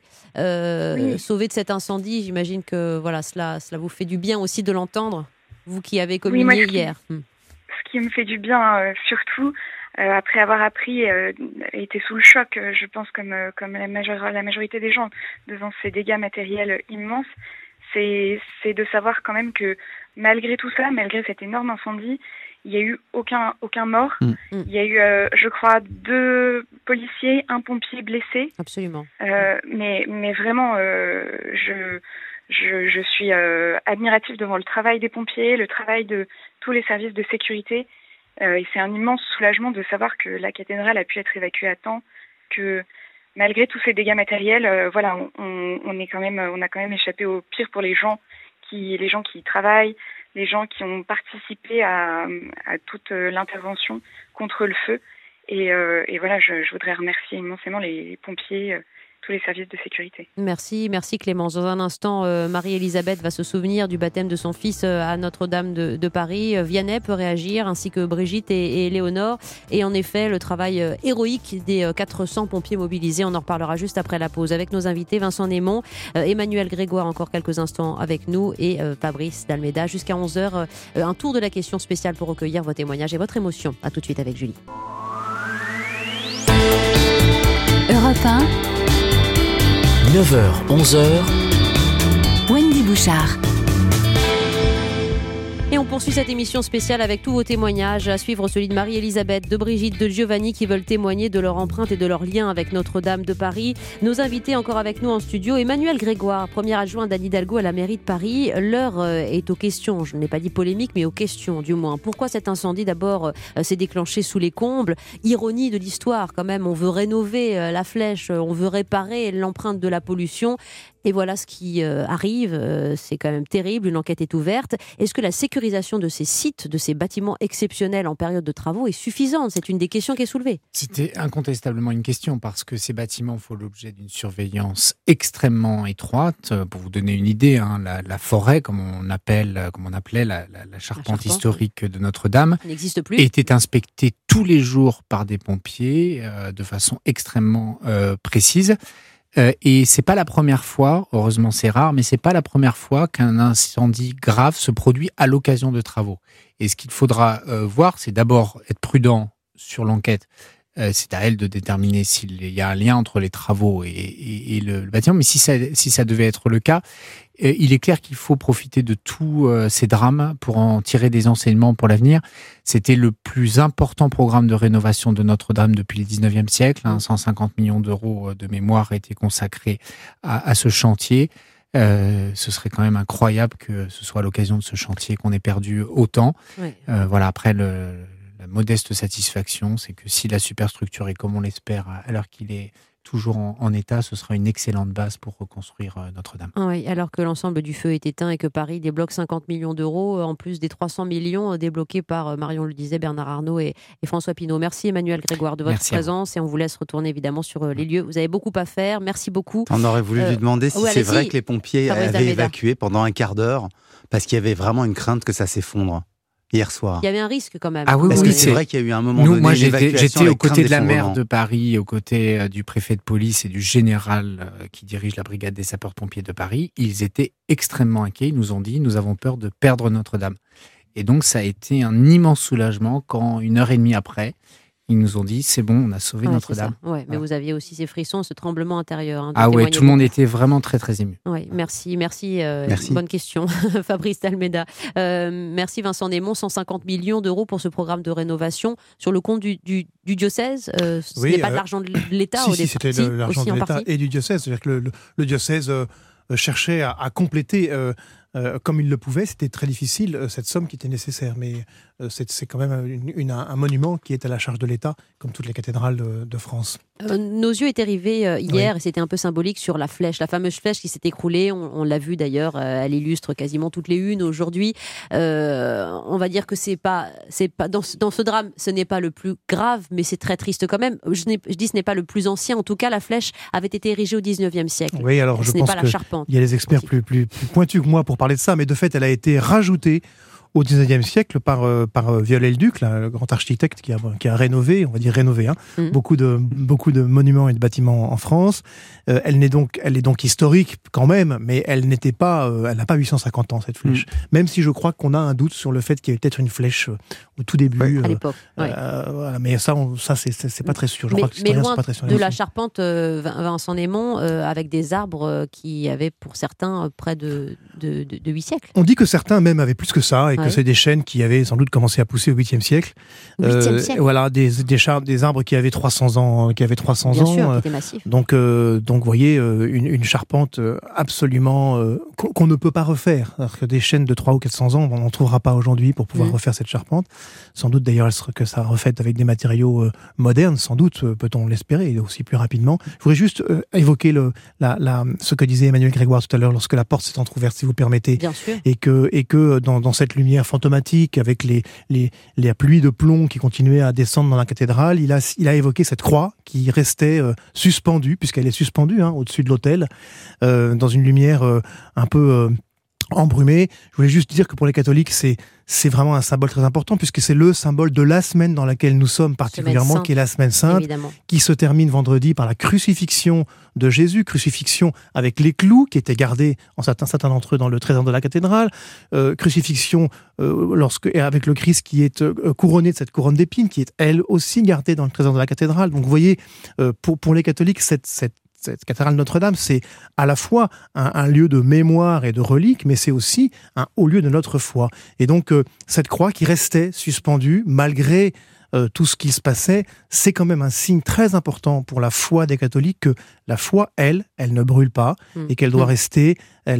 de cet incendie. J'imagine que voilà, cela vous fait du bien aussi de l'entendre, vous qui avez communié hier. Ce qui me fait du bien, surtout, après avoir appris été sous le choc, je pense comme la majorité des gens devant ces dégâts matériels immenses, c'est de savoir quand même que malgré tout ça, malgré cet énorme incendie, il n'y a eu aucun mort. Il y a eu, je crois, 2 policiers, 1 pompier blessé. Absolument. Mais vraiment, je suis admirative devant le travail des pompiers, le travail de tous les services de sécurité. Et c'est un immense soulagement de savoir que la cathédrale a pu être évacuée à temps, que malgré tous ces dégâts matériels, on a quand même échappé au pire pour les gens qui y travaillent, les gens qui ont participé à toute l'intervention contre le feu. Et voilà, je voudrais remercier immensément les pompiers, tous les services de sécurité. Merci Clémence. Dans un instant, Marie-Elisabeth va se souvenir du baptême de son fils à Notre-Dame de Paris. Vianney peut réagir, ainsi que Brigitte et Léonore. Et en effet, le travail héroïque des 400 pompiers mobilisés, on en reparlera juste après la pause. Avec nos invités, Vincent Némon, Emmanuel Grégoire, encore quelques instants avec nous, et Fabrice Dalméda. Jusqu'à 11h, un tour de la question spéciale pour recueillir vos témoignages et votre émotion. A tout de suite avec Julie. Europe 1. 9h, 11h. Wendy Bouchard. Et on poursuit cette émission spéciale avec tous vos témoignages, à suivre celui de Marie-Elisabeth, de Brigitte, de Giovanni qui veulent témoigner de leur empreinte et de leur lien avec Notre-Dame de Paris. Nos invités encore avec nous en studio, Emmanuel Grégoire, premier adjoint d'Anne Hidalgo à la mairie de Paris. L'heure est aux questions, je n'ai pas dit polémique, mais aux questions du moins. Pourquoi cet incendie d'abord s'est déclenché sous les combles ? Ironie de l'histoire quand même, on veut rénover la flèche, on veut réparer l'empreinte de la pollution. Et voilà ce qui arrive, c'est quand même terrible, une enquête est ouverte. Est-ce que la sécurisation de ces sites, de ces bâtiments exceptionnels en période de travaux est suffisante ? C'est une des questions qui est soulevée. C'était incontestablement une question, parce que ces bâtiments font l'objet d'une surveillance extrêmement étroite. Pour vous donner une idée, la forêt, comme on appelait la charpente historique de Notre-Dame, n'existe plus. Était inspectée tous les jours par des pompiers de façon extrêmement précise. Et c'est pas la première fois, heureusement c'est rare, mais c'est pas la première fois qu'un incendie grave se produit à l'occasion de travaux. Et ce qu'il faudra voir, c'est d'abord être prudent sur l'enquête C'est à elle de déterminer s'il y a un lien entre les travaux et le bâtiment. Mais si ça devait être le cas, il est clair qu'il faut profiter de tous ces drames pour en tirer des enseignements pour l'avenir. C'était le plus important programme de rénovation de Notre-Dame depuis le 19e siècle. 150 millions d'euros de mémoire a été consacré à ce chantier. Ce serait quand même incroyable que ce soit à l'occasion de ce chantier qu'on ait perdu autant. Oui. Voilà, après, la modeste satisfaction, c'est que si la superstructure est comme on l'espère, à l'heure qu'il est toujours en état, ce sera une excellente base pour reconstruire Notre-Dame. Oui, alors que l'ensemble du feu est éteint et que Paris débloque 50 millions d'euros, en plus des 300 millions débloqués par, Marion le disait, Bernard Arnault et François Pinault. Merci Emmanuel Grégoire de votre présence et on vous laisse retourner évidemment sur les lieux. Vous avez beaucoup à faire, merci beaucoup. On aurait voulu lui demander si c'est vrai que les pompiers avaient évacué pendant un quart d'heure parce qu'il y avait vraiment une crainte que ça s'effondre. Hier soir. Il y avait un risque quand même. Ah oui, parce que c'est vrai qu'il y a eu un moment donné. Moi, j'étais aux côtés de la maire de Paris, aux côtés du préfet de police et du général qui dirige la brigade des sapeurs-pompiers de Paris. Ils étaient extrêmement inquiets. Ils nous ont dit, nous avons peur de perdre Notre-Dame. Et donc, ça a été un immense soulagement quand, 1h30 après, ils nous ont dit, c'est bon, on a sauvé Notre-Dame. Ouais, mais vous aviez aussi ces frissons, ce tremblement intérieur. Tout le monde était vraiment très très ému. Ouais, merci. Bonne question, Fabrice Dalméda. Merci Vincent Némon, 150 millions d'euros pour ce programme de rénovation sur le compte du diocèse. Ce n'est pas de l'argent de l'État au départ. C'était l'argent de l'État et du diocèse. C'est-à-dire que le diocèse cherchait à compléter comme il le pouvait. C'était très difficile, cette somme qui était nécessaire. Mais c'est quand même un monument qui est à la charge de l'État, comme toutes les cathédrales de France. Nos yeux étaient rivés hier, et c'était un peu symbolique, sur la flèche, la fameuse flèche qui s'est écroulée. On l'a vu d'ailleurs, elle illustre quasiment toutes les unes aujourd'hui. On va dire que c'est pas dans ce drame, ce n'est pas le plus grave, mais c'est très triste quand même. Je dis ce n'est pas le plus ancien. En tout cas, la flèche avait été érigée au 19e siècle. Oui, alors je pense qu'il y a des experts plus pointus que moi pour parler de ça, mais de fait, elle a été rajoutée au 19e siècle par Viollet-le-Duc, le grand architecte qui a rénové, beaucoup de monuments et de bâtiments en France. Elle est donc historique quand même, mais elle n'a pas 850 ans, cette flèche. Même si je crois qu'on a un doute sur le fait qu'il y avait peut-être une flèche au tout début. À l'époque. Voilà, mais ça c'est pas très sûr. Mais loin de la charpente, Vincent Némon, avec des arbres qui avaient pour certains près de 8 siècles. On dit que certains même avaient plus que ça, et que c'est des chênes qui avaient sans doute commencé à pousser au 8e siècle. Voilà, des arbres qui avaient 300 ans. Bien sûr, qui étaient massifs. Donc vous voyez, une charpente absolument qu'on ne peut pas refaire. Alors que des chênes de 300 ou 400 ans, on n'en trouvera pas aujourd'hui pour pouvoir refaire cette charpente. Sans doute d'ailleurs que ça refaite avec des matériaux modernes, sans doute, peut-on l'espérer, et aussi plus rapidement. Je voudrais juste évoquer ce que disait Emmanuel Grégoire tout à l'heure, lorsque la porte s'est entrouverte, si vous permettez. Bien sûr. Et que dans cette lumière fantomatique, avec les pluies de plomb qui continuaient à descendre dans la cathédrale, il a évoqué cette croix qui restait suspendue, puisqu'elle est suspendue au-dessus de l'autel, dans une lumière un peu embrumée. Je voulais juste dire que pour les catholiques, c'est vraiment un symbole très important, puisque c'est le symbole de la semaine dans laquelle nous sommes particulièrement, qui est la semaine sainte, évidemment, qui se termine vendredi par la crucifixion de Jésus, crucifixion avec les clous qui étaient gardés en certains d'entre eux dans le trésor de la cathédrale, crucifixion avec le Christ qui est couronné de cette couronne d'épines, qui est elle aussi gardée dans le trésor de la cathédrale. Donc vous voyez, pour les catholiques, cette cathédrale Notre-Dame, c'est à la fois un lieu de mémoire et de relique, mais c'est aussi un haut lieu de notre foi. Et donc, cette croix qui restait suspendue, malgré tout ce qui se passait, c'est quand même un signe très important pour la foi des catholiques, que la foi, elle ne brûle pas, et qu'elle doit rester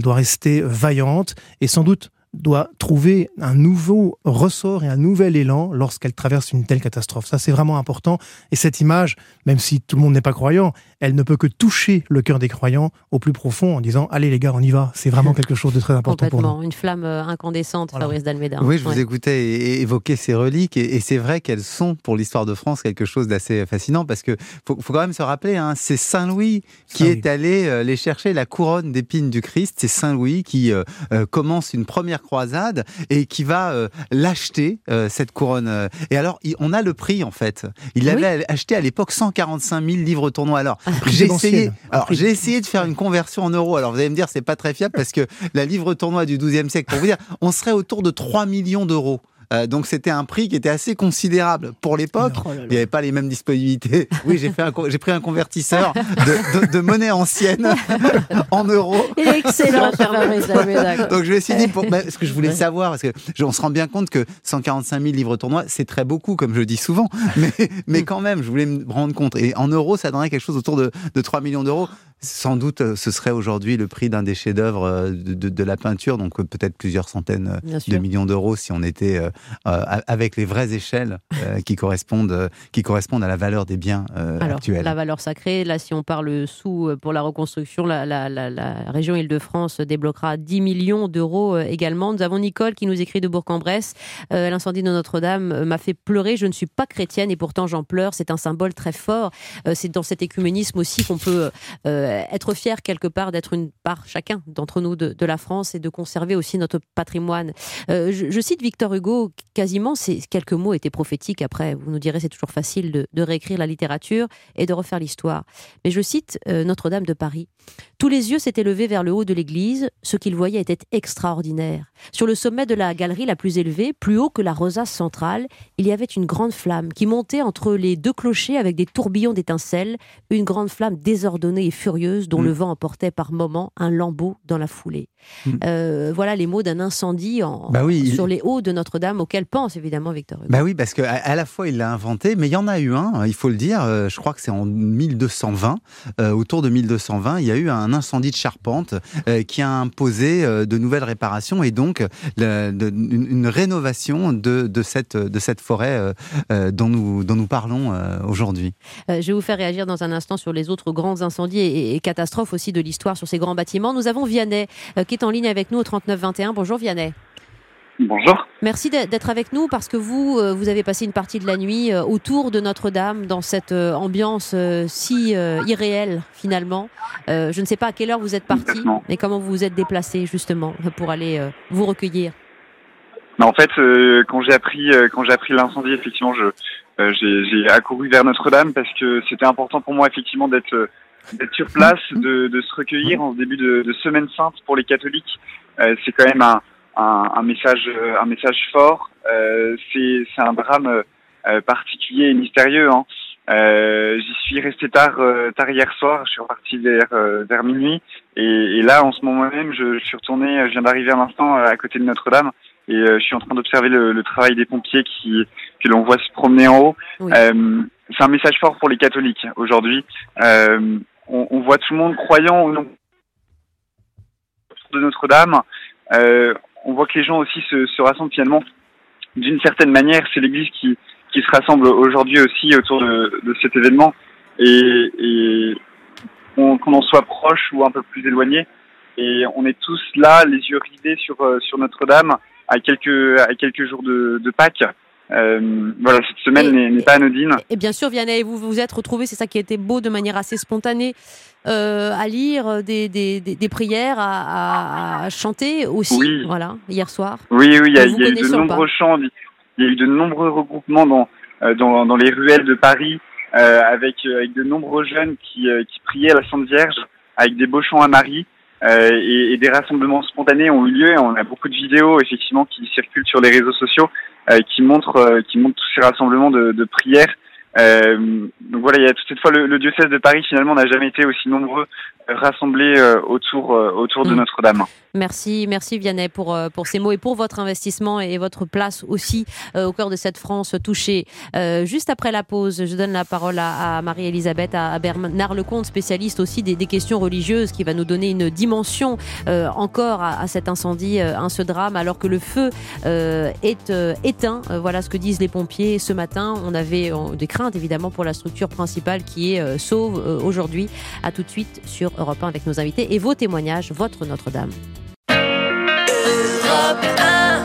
vaillante, et sans doute doit trouver un nouveau ressort et un nouvel élan lorsqu'elle traverse une telle catastrophe. Ça, c'est vraiment important. Et cette image, même si tout le monde n'est pas croyant, elle ne peut que toucher le cœur des croyants au plus profond en disant « Allez les gars, on y va ». C'est vraiment quelque chose de très important pour nous. Une flamme incandescente, voilà. Fabrice Dalméda. Oui, je vous écoutais évoquer ces reliques, et c'est vrai qu'elles sont, pour l'histoire de France, quelque chose d'assez fascinant, parce que faut quand même se rappeler, c'est Saint Louis qui est allé les chercher, la couronne d'épines du Christ. C'est Saint Louis qui commence une première croisade et qui va l'acheter, cette couronne. Et alors, on a le prix, en fait. Il l'avait acheté à l'époque 145 000 livres tournois. Alors, j'ai essayé de faire une conversion en euros. Alors, vous allez me dire, c'est pas très fiable, parce que la livre tournoi du XIIe siècle, pour vous dire, on serait autour de 3 millions d'euros. Donc c'était un prix qui était assez considérable pour l'époque. Il n'y avait pas les mêmes disponibilités. Oui, j'ai pris un convertisseur de monnaie ancienne en euros. Il est excellent. Donc je me suis dit, ce que je voulais savoir, parce qu'on se rend bien compte que 145 000 livres tournois, c'est très beaucoup, comme je le dis souvent, mais quand même, je voulais me rendre compte. Et en euros, ça donnerait quelque chose autour de 3 millions d'euros. Sans doute, ce serait aujourd'hui le prix d'un des chefs-d'œuvre de la peinture, donc peut-être plusieurs centaines de millions d'euros si on était avec les vraies échelles qui correspondent à la valeur des biens actuels. La valeur sacrée, là, si on parle sous pour la reconstruction, la région Île-de-France débloquera 10 millions d'euros également. Nous avons Nicole qui nous écrit de Bourg-en-Bresse. L'incendie de Notre-Dame m'a fait pleurer. Je ne suis pas chrétienne et pourtant j'en pleure. C'est un symbole très fort. C'est dans cet écuménisme aussi qu'on peut être fier quelque part d'être une part chacun d'entre nous de la France et de conserver aussi notre patrimoine. Je cite Victor Hugo, quasiment ces quelques mots étaient prophétiques. Après, vous nous direz, c'est toujours facile de réécrire la littérature et de refaire l'histoire. Mais je cite Notre-Dame de Paris. Tous les yeux s'étaient levés vers le haut de l'église. Ce qu'ils voyaient était extraordinaire. Sur le sommet de la galerie la plus élevée, plus haut que la rosace centrale, il y avait une grande flamme qui montait entre les deux clochers avec des tourbillons d'étincelles, une grande flamme désordonnée et furieuse dont le vent emportait par moments un lambeau dans la foulée. Voilà les mots d'un incendie sur les hauts de Notre-Dame auquel pense évidemment Victor Hugo. Oui, parce qu'à la fois il l'a inventé, mais il y en a eu un, il faut le dire, je crois que c'est en 1220, autour de 1220, il y a eu un incendie de charpente qui a imposé de nouvelles réparations et donc une rénovation de cette forêt dont nous parlons aujourd'hui. Je vais vous faire réagir dans un instant sur les autres grands incendies et catastrophes aussi de l'histoire sur ces grands bâtiments. Nous avons Vianney qui est en ligne avec nous au 3921. Bonjour Vianney. Bonjour. Merci d'être avec nous parce que vous avez passé une partie de la nuit autour de Notre-Dame dans cette ambiance si irréelle finalement. Je ne sais pas à quelle heure vous êtes parti, mais comment vous vous êtes déplacé justement pour aller vous recueillir. En fait, quand j'ai appris l'incendie, effectivement, j'ai accouru vers Notre-Dame parce que c'était important pour moi effectivement d'être sur place, de se recueillir en ce début de Semaine Sainte pour les catholiques. C'est quand même un message fort. C'est un drame particulier et mystérieux. J'y suis resté tard hier soir. Je suis reparti vers minuit et là en ce moment même je suis retourné. Je viens d'arriver à l'instant à côté de Notre-Dame et je suis en train d'observer le travail des pompiers que l'on voit se promener en haut. Oui. C'est un message fort pour les catholiques aujourd'hui. On voit tout le monde croyant au nom de Notre-Dame. On voit que les gens aussi se rassemblent finalement d'une certaine manière. C'est l'Église qui se rassemble aujourd'hui aussi autour de cet événement. Et qu'on en soit proche ou un peu plus éloigné. Et on est tous là, les yeux rivés sur Notre-Dame à quelques jours de Pâques. Voilà, cette semaine n'est pas anodine. Et bien sûr, Vianney, vous vous êtes retrouvés, c'est ça qui était beau, de manière assez spontanée, à lire des prières, à chanter aussi, oui. Voilà, hier soir. Oui, il y a eu de nombreux chants, il y a eu de nombreux regroupements dans les ruelles de Paris, avec de nombreux jeunes qui priaient à la Sainte Vierge, avec des beaux chants à Marie. Et des rassemblements spontanés ont eu lieu. Et on a beaucoup de vidéos effectivement qui circulent sur les réseaux sociaux qui montrent tous ces rassemblements de prières. Donc voilà, il y a toute cette fois le diocèse de Paris finalement n'a jamais été aussi nombreux rassemblés autour de Notre-Dame. Merci Vianney pour ces mots et pour votre investissement et votre place aussi au cœur de cette France touchée. Juste après la pause, je donne la parole à Marie-Elisabeth, à Bernard Lecomte, spécialiste aussi des questions religieuses, qui va nous donner une dimension encore à cet incendie, à ce drame, alors que le feu est éteint. Voilà ce que disent les pompiers ce matin. On avait des craintes évidemment pour la structure principale qui est sauve aujourd'hui. À tout de suite sur Europe 1 avec nos invités et vos témoignages, votre Notre-Dame. Europe 1.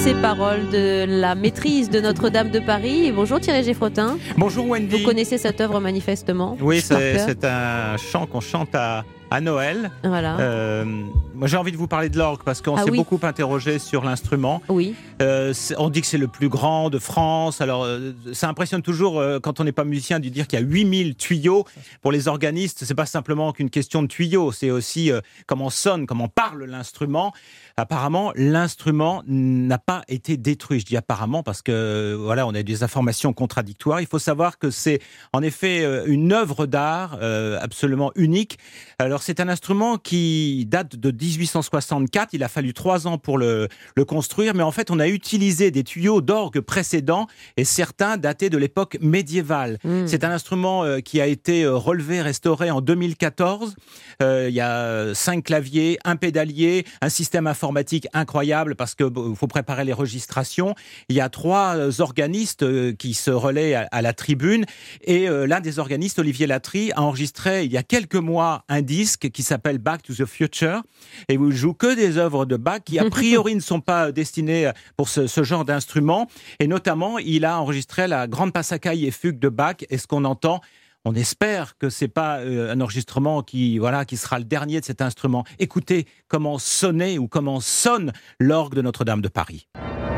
ces paroles de la maîtrise de Notre-Dame de Paris. Et bonjour Thierry Geffrotin. Bonjour Wendy. Vous connaissez cette œuvre manifestement? Oui, c'est un chant qu'on chante à Noël. Voilà. Moi, j'ai envie de vous parler de l'orgue parce qu'on s'est beaucoup interrogé sur l'instrument. Oui. On dit que c'est le plus grand de France. Alors, ça impressionne toujours quand on n'est pas musicien de dire qu'il y a 8000 tuyaux. Pour les organistes, c'est pas simplement qu'une question de tuyaux, c'est aussi comment sonne, comment parle l'instrument. Apparemment, l'instrument n'a pas été détruit. Je dis apparemment parce que voilà, on a des informations contradictoires. Il faut savoir que c'est en effet une œuvre d'art absolument unique. Alors, c'est un instrument qui date de 1864. Il a fallu 3 ans pour le construire, mais en fait, on a utilisé des tuyaux d'orgue précédents et certains datés de l'époque médiévale. C'est un instrument qui a été relevé, restauré en 2014. Il y a 5 claviers, un pédalier, un système informatique incroyable parce que faut préparer les registrations. Il y a 3 organistes qui se relaient à la tribune et l'un des organistes, Olivier Latry, a enregistré il y a quelques mois un disque qui s'appelle Back to the Future et où il joue que des œuvres de Bach qui a priori ne sont pas destinées pour ce genre d'instrument et notamment il a enregistré la Grande Passacaille et Fugue de Bach et ce qu'on entend, on espère que c'est pas un enregistrement qui sera le dernier de cet instrument. Écoutez comment sonnait ou comment sonne l'orgue de Notre-Dame de Paris.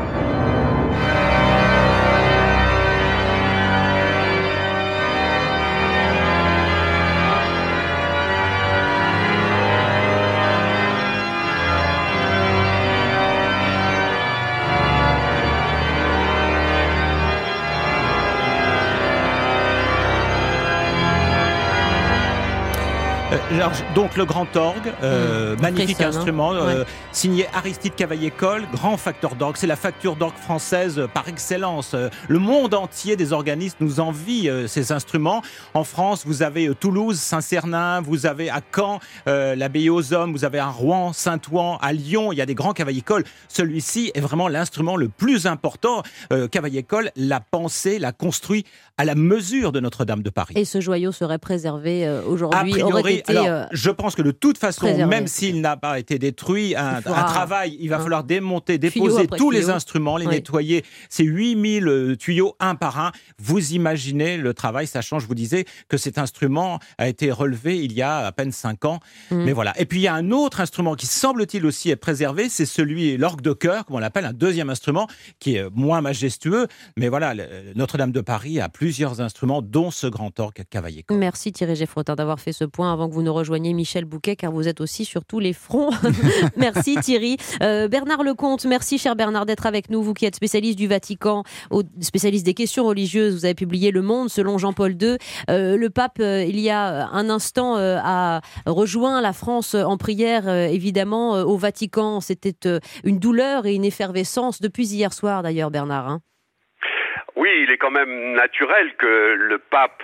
Donc le grand orgue, magnifique instrument, signé Aristide Cavaillé-Coll, grand facteur d'orgue. C'est la facture d'orgue française par excellence. Le monde entier des organistes nous envie ces instruments. En France, vous avez Toulouse, Saint-Cernin, vous avez à Caen l'abbaye aux Hommes, vous avez à Rouen, Saint-Ouen, à Lyon, il y a des grands Cavaillé-Coll. Celui-ci est vraiment l'instrument le plus important. Cavaillé-Coll l'a pensé, l'a construit à la mesure de Notre-Dame de Paris. Et ce joyau serait préservé aujourd'hui? A priori, je pense que de toute façon, même s'il n'a pas été détruit, un travail, il va falloir démonter, déposer tous les instruments, les nettoyer. C'est 8000 tuyaux un par un. Vous imaginez le travail, sachant, je vous disais, que cet instrument a été relevé il y a à peine 5 ans. Mais voilà. Et puis il y a un autre instrument qui semble-t-il aussi est préservé, c'est l'orgue de chœur, comme on l'appelle, un deuxième instrument qui est moins majestueux. Mais voilà, Notre-Dame de Paris a plusieurs instruments, dont ce grand orgue Cavaillé-Coll. Merci Thierry Geffrotin d'avoir fait ce point avant que vous ne rejoigniez Michel Bouquet, car vous êtes aussi sur tous les fronts. Merci Thierry. Bernard Lecomte, merci cher Bernard d'être avec nous. Vous qui êtes spécialiste du Vatican, spécialiste des questions religieuses, vous avez publié Le Monde selon Jean-Paul II. Le pape, il y a un instant, a rejoint la France en prière, évidemment, au Vatican. C'était une douleur et une effervescence depuis hier soir d'ailleurs, Bernard. Oui, il est quand même naturel que le pape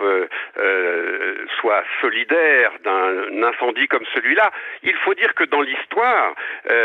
soit solidaire d'un incendie comme celui-là. Il faut dire que dans l'histoire,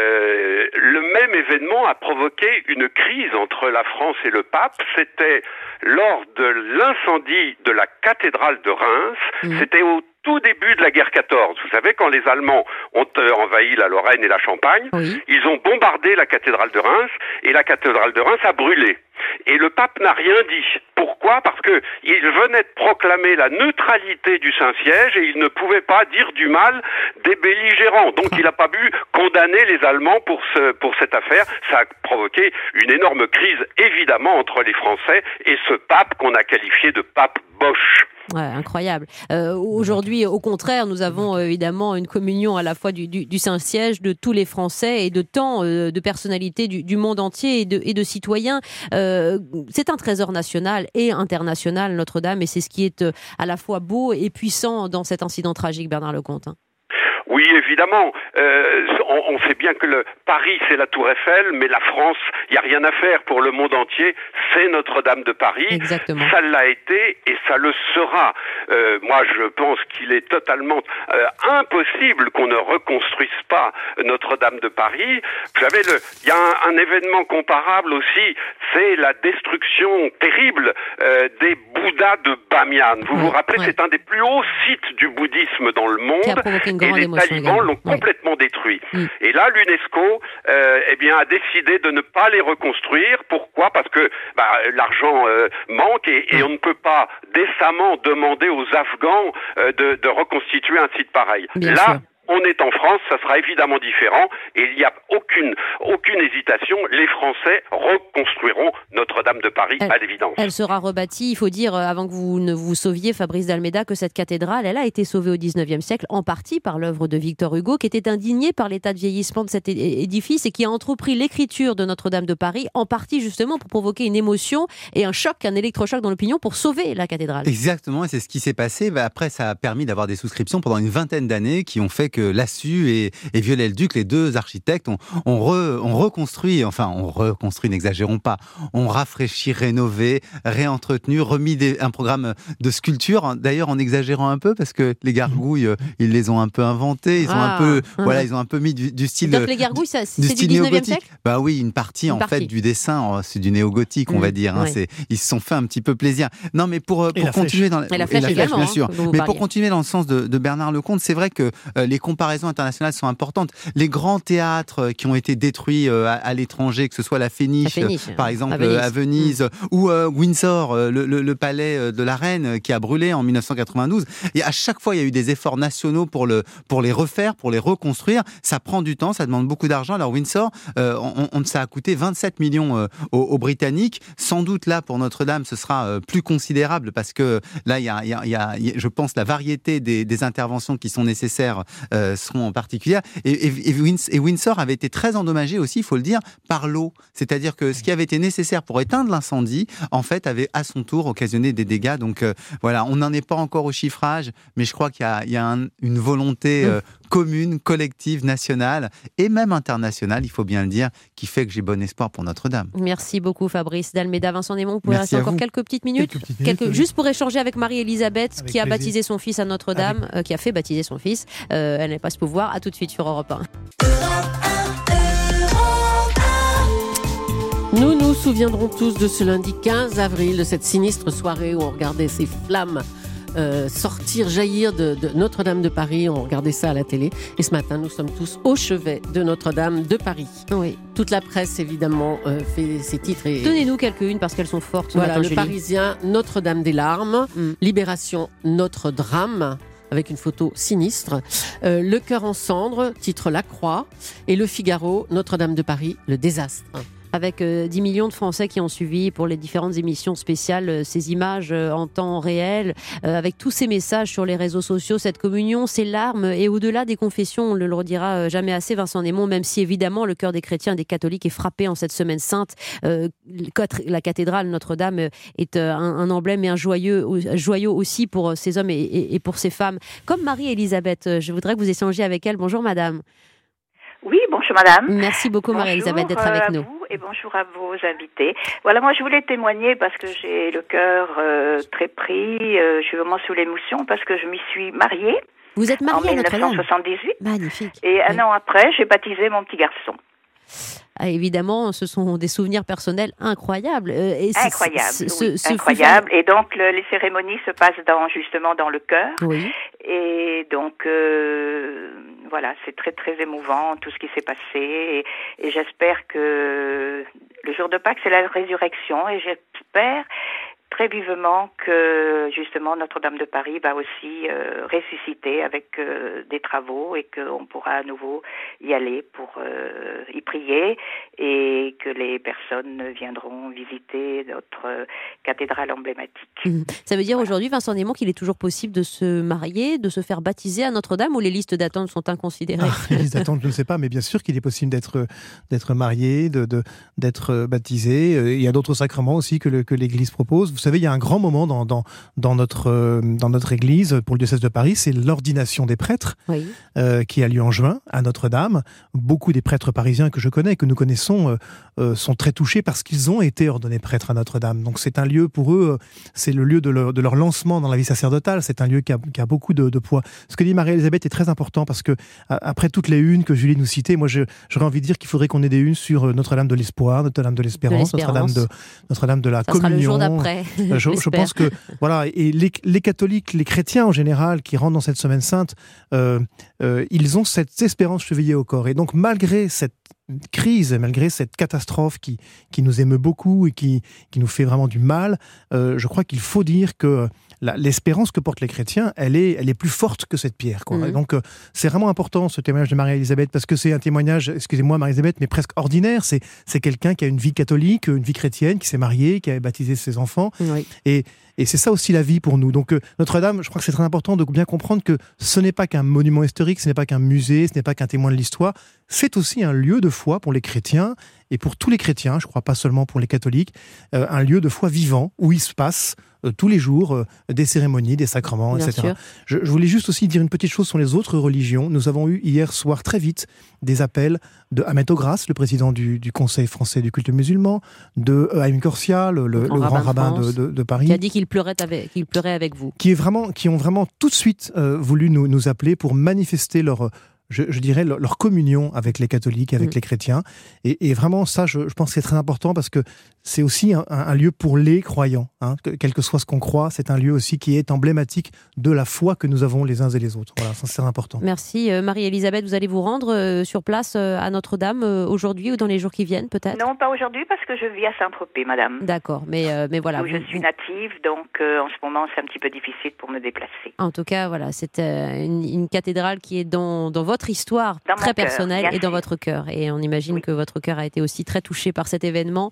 le même événement a provoqué une crise entre la France et le pape. C'était lors de l'incendie de la cathédrale de Reims. C'était au tout début de la guerre 14. Vous savez, quand les Allemands ont envahi la Lorraine et la Champagne, ils ont bombardé la cathédrale de Reims et la cathédrale de Reims a brûlé. Et le pape n'a rien dit. Pourquoi ? Parce que il venait de proclamer la neutralité du Saint-Siège et il ne pouvait pas dire du mal des belligérants. Donc il n'a pas pu condamner les Allemands pour cette affaire. Ça a provoqué une énorme crise, évidemment, entre les Français et ce pape qu'on a qualifié de pape Bosch. Ouais, incroyable. Aujourd'hui, au contraire, nous avons évidemment une communion à la fois du Saint-Siège, de tous les Français et de tant de personnalités du monde entier et de citoyens. C'est un trésor national et international, Notre-Dame, et c'est ce qui est à la fois beau et puissant dans cet incident tragique, Bernard Lecomte. Oui, évidemment. On sait bien que Paris, c'est la Tour Eiffel, mais la France, il n'y a rien à faire pour le monde entier. C'est Notre-Dame de Paris. Exactement. Ça l'a été et ça le sera. Moi, je pense qu'il est totalement impossible qu'on ne reconstruise pas Notre-Dame de Paris. Vous savez, il y a un événement comparable aussi, c'est la destruction terrible des Bouddha de Bamiyan. Vous vous rappelez, c'est un des plus hauts sites du bouddhisme dans le monde, et les talibans l'ont complètement détruit. Et là, l'UNESCO a décidé de ne pas les reconstruire. Pourquoi ? Parce que l'argent manque et on ne peut pas décemment demander aux Afghans de reconstituer un site pareil. On est en France, ça sera évidemment différent et il n'y a aucune hésitation. Les Français reconstruiront Notre-Dame de Paris, à l'évidence. Elle sera rebâtie. Il faut dire, avant que vous ne vous sauviez, Fabrice d'Almeida, que cette cathédrale, elle a été sauvée au XIXe siècle, en partie par l'œuvre de Victor Hugo, qui était indigné par l'état de vieillissement de cet édifice et qui a entrepris l'écriture de Notre-Dame de Paris, en partie justement pour provoquer une émotion et un électrochoc dans l'opinion pour sauver la cathédrale. Exactement, et c'est ce qui s'est passé. Après, ça a permis d'avoir des souscriptions pendant une vingtaine d'années qui ont fait que Lassus et Viollet-le-Duc, les deux architectes, ont reconstruit, n'exagérons pas, ont rafraîchi, rénové, réentretenu, remis un programme de sculpture, d'ailleurs en exagérant un peu, parce que les gargouilles, ils les ont un peu inventées, ils ont un peu mis du style. Donc les gargouilles, c'est du 19e siècle ? Bah oui, une partie du dessin, c'est du néo-gothique, on va dire. Ils se sont fait un petit peu plaisir. Non, mais pour continuer dans la flèche, bien sûr. Mais pour continuer dans le sens de Bernard Lecomte, c'est vrai que les comparaisons internationales sont importantes. Les grands théâtres qui ont été détruits à l'étranger, que ce soit la Féniche par exemple à Venise, ou Windsor, le palais de la reine qui a brûlé en 1992. Et à chaque fois, il y a eu des efforts nationaux pour les refaire, pour les reconstruire. Ça prend du temps, ça demande beaucoup d'argent. Alors Windsor, ça a coûté 27 millions aux Britanniques. Sans doute là, pour Notre-Dame, ce sera plus considérable parce que là, il y a, je pense, la variété des interventions qui sont nécessaires seront en particulier. Et Windsor avait été très endommagé aussi, il faut le dire, par l'eau. C'est-à-dire que ce qui avait été nécessaire pour éteindre l'incendie, en fait, avait à son tour occasionné des dégâts. Donc voilà, on n'en est pas encore au chiffrage, mais je crois qu'il y a une volonté commune, collective, nationale et même internationale, il faut bien le dire, qui fait que j'ai bon espoir pour Notre-Dame. Merci beaucoup Fabrice d'Almeida. Vincent Desmond, vous pouvez rester encore quelques petites minutes, juste pour échanger avec Marie-Elisabeth qui a baptisé son fils à Notre-Dame, qui a fait baptiser son fils. Elle n'a pas ce pouvoir. À tout de suite sur Europe 1. Nous nous souviendrons tous de ce lundi 15 avril, de cette sinistre soirée où on regardait ces flammes jaillir de Notre-Dame de Paris. On regardait ça à la télé. Et ce matin, nous sommes tous au chevet de Notre-Dame de Paris. Oui. Toute la presse, évidemment, fait ses titres. Donnez-nous quelques-unes parce qu'elles sont fortes. Voilà, le Parisien, Notre-Dame des larmes. Libération, Notre Drame, avec une photo sinistre. Le cœur en cendres, titre La Croix. Et Le Figaro, Notre-Dame de Paris, le désastre. Avec 10 millions de Français qui ont suivi pour les différentes émissions spéciales ces images en temps réel, avec tous ces messages sur les réseaux sociaux, cette communion, ces larmes, et au-delà des confessions, on ne le redira jamais assez, Vincent Desmond, même si évidemment le cœur des chrétiens et des catholiques est frappé en cette semaine sainte. La cathédrale Notre-Dame est un emblème et un joyau aussi pour ces hommes et pour ces femmes. Comme Marie-Elisabeth, je voudrais que vous échangiez avec elle. Bonjour madame. Oui, bonjour madame. Merci beaucoup Marie-Elisabeth d'être avec nous. Et bonjour à vos invités. Voilà, moi je voulais témoigner parce que j'ai le cœur très pris, je suis vraiment sous l'émotion parce que je m'y suis mariée. Vous êtes mariée en 1978. Magnifique. Et un an après, j'ai baptisé mon petit garçon. Ah, évidemment, ce sont des souvenirs personnels incroyables. Incroyables. Et donc, les cérémonies se passent justement dans le cœur. Oui. Et donc, voilà, c'est très, très émouvant, tout ce qui s'est passé. Et j'espère que le jour de Pâques, c'est la résurrection. Et j'espère très vivement que justement Notre-Dame de Paris va aussi ressusciter avec des travaux et qu'on pourra à nouveau y aller pour y prier et que les personnes viendront visiter notre cathédrale emblématique. Ça veut dire aujourd'hui, Vincent Desmond, qu'il est toujours possible de se marier, de se faire baptiser à Notre-Dame, ou les listes d'attente sont inconsidérées? Les listes d'attente, je ne sais pas, mais bien sûr qu'il est possible d'être marié, d'être baptisé. Il y a d'autres sacrements aussi que l'Église propose. Vous savez, il y a un grand moment dans notre Église, pour le diocèse de Paris, c'est l'ordination des prêtres, oui. Qui a lieu en juin à Notre-Dame. Beaucoup des prêtres parisiens que je connais, que nous connaissons, sont très touchés parce qu'ils ont été ordonnés prêtres à Notre-Dame. Donc c'est un lieu pour eux, c'est le lieu de leur lancement dans la vie sacerdotale. C'est un lieu qui a beaucoup de poids. Ce que dit Marie-Elisabeth est très important parce que après toutes les unes que Julie nous citait, moi j'aurais envie de dire qu'il faudrait qu'on ait des unes sur Notre-Dame de l'Espoir, Notre-Dame de l'Espérance, Notre-Dame de la Communion. Ça sera le jour d'après. Je pense que voilà, et les catholiques, les chrétiens en général, qui rentrent dans cette semaine sainte, ils ont cette espérance chevillée au corps. Et donc, malgré cette crise, malgré cette catastrophe qui nous émeut beaucoup et qui nous fait vraiment du mal, je crois qu'il faut dire que l'espérance que portent les chrétiens, elle est plus forte que cette pierre, quoi. Et donc, c'est vraiment important, ce témoignage de Marie-Elisabeth, parce que c'est un témoignage, excusez-moi Marie-Elisabeth, mais presque ordinaire. C'est quelqu'un qui a une vie catholique, une vie chrétienne, qui s'est marié, qui a baptisé ses enfants. Oui. Et c'est ça aussi la vie pour nous. Donc Notre-Dame, je crois que c'est très important de bien comprendre que ce n'est pas qu'un monument historique, ce n'est pas qu'un musée, ce n'est pas qu'un témoin de l'histoire, c'est aussi un lieu de foi pour les chrétiens et pour tous les chrétiens, je crois pas seulement pour les catholiques, un lieu de foi vivant où il se passe tous les jours des cérémonies, des sacrements, bien etc. Je voulais juste aussi dire une petite chose sur les autres religions. Nous avons eu hier soir très vite des appels de Ahmed Ogras, le président du Conseil français du culte musulman, de Haïm Corsia, le grand rabbin de Paris, qui a dit qu'il pleurait avec vous. Qui ont vraiment tout de suite voulu nous appeler pour manifester leur je dirais, leur communion avec les catholiques, avec les chrétiens. Et vraiment, ça, je pense que c'est très important parce que c'est aussi un lieu pour les croyants. Hein. Quel que soit ce qu'on croit, c'est un lieu aussi qui est emblématique de la foi que nous avons les uns et les autres. Voilà, ça, c'est important. Merci. Marie-Elisabeth, vous allez vous rendre sur place à Notre-Dame aujourd'hui ou dans les jours qui viennent, peut-être ? Non, pas aujourd'hui parce que je vis à Saint-Tropez, madame. D'accord, mais voilà. Où je suis native, donc en ce moment, c'est un petit peu difficile pour me déplacer. En tout cas, voilà, c'est une cathédrale qui est dans votre histoire très personnelle et dans votre cœur. Et on imagine que votre cœur a été aussi très touché par cet événement.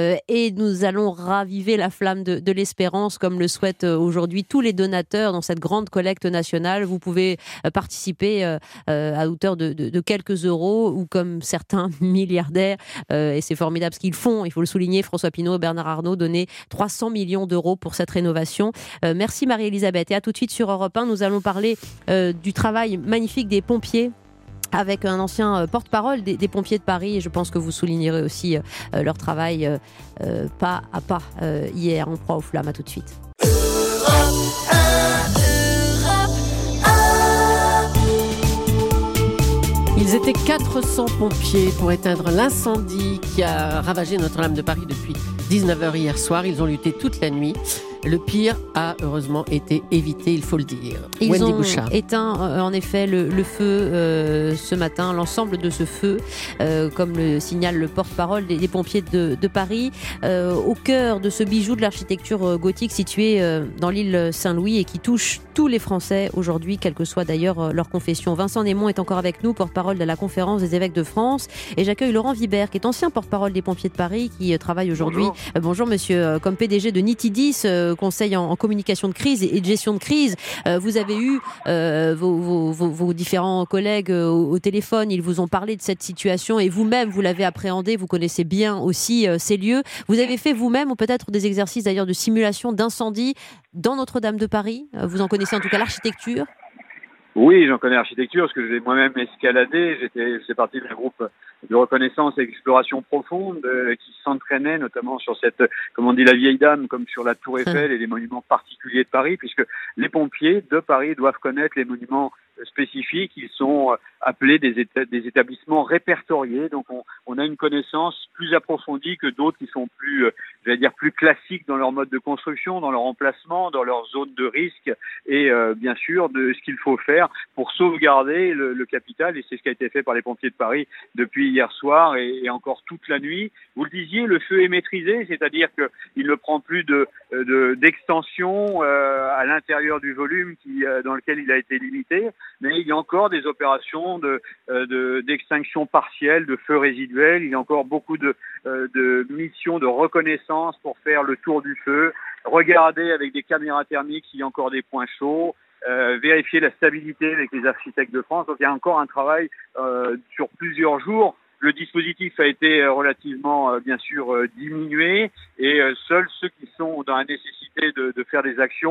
Et nous allons raviver la flamme de l'espérance, comme le souhaitent aujourd'hui tous les donateurs dans cette grande collecte nationale. Vous pouvez participer à hauteur de quelques euros ou comme certains milliardaires. Et c'est formidable ce qu'ils font. Il faut le souligner, François Pinault et Bernard Arnault donnaient 300 millions d'euros pour cette rénovation. Merci Marie-Elisabeth. Et à tout de suite sur Europe 1. Nous allons parler du travail magnifique des pompiers, avec un ancien porte-parole des pompiers de Paris, et je pense que vous soulignerez aussi leur travail pas à pas hier en proie aux flammes. À tout de suite. Ils étaient 400 pompiers pour éteindre l'incendie qui a ravagé Notre-Dame de Paris depuis 19h hier soir. Ils ont lutté toute la nuit. Le pire a heureusement été évité, il faut le dire. Ils ont éteint en effet le feu ce matin, l'ensemble de ce feu, comme le signale le porte-parole des pompiers de Paris, au cœur de ce bijou de l'architecture gothique situé dans l'île Saint-Louis et qui touche tous les Français aujourd'hui, quelle que soit d'ailleurs leur confession. Vincent Némon est encore avec nous, porte-parole de la Conférence des évêques de France, et j'accueille Laurent Vibert, qui est ancien porte-parole des pompiers de Paris, qui travaille aujourd'hui. Bonjour monsieur, comme PDG de Nitidis, conseil en communication de crise et de gestion de crise. Vous avez eu vos différents collègues au téléphone, ils vous ont parlé de cette situation et vous-même, vous l'avez appréhendé, vous connaissez bien aussi ces lieux. Vous avez fait vous-même, ou peut-être des exercices d'ailleurs de simulation d'incendie dans Notre-Dame de Paris. Vous en connaissez en tout cas l'architecture ? Oui, j'en connais l'architecture parce que je l'ai moi-même escaladé. J'étais partie d'un groupe de reconnaissance et d'exploration profonde qui s'entraînait notamment sur cette, comme on dit, la vieille dame, comme sur la Tour Eiffel et les monuments particuliers de Paris, puisque les pompiers de Paris doivent connaître les monuments spécifiques. Ils sont appelés des établissements répertoriés. Donc on a une connaissance plus approfondie que d'autres qui sont plus, plus classiques dans leur mode de construction, dans leur emplacement, dans leur zone de risque et bien sûr de ce qu'il faut faire pour sauvegarder le capital. Et c'est ce qui a été fait par les pompiers de Paris depuis hier soir et encore toute la nuit. Vous le disiez, le feu est maîtrisé, c'est-à-dire qu'il ne prend plus d'extension à l'intérieur du volume dans lequel il a été limité, mais il y a encore des opérations d'extinction partielle, de feux résiduels. Il y a encore beaucoup de missions de reconnaissance pour faire le tour du feu, regarder avec des caméras thermiques s'il y a encore des points chauds, vérifier la stabilité avec les architectes de France. Donc il y a encore un travail sur plusieurs jours. Le dispositif a été relativement, bien sûr, diminué et seuls ceux qui sont dans la nécessité de faire des actions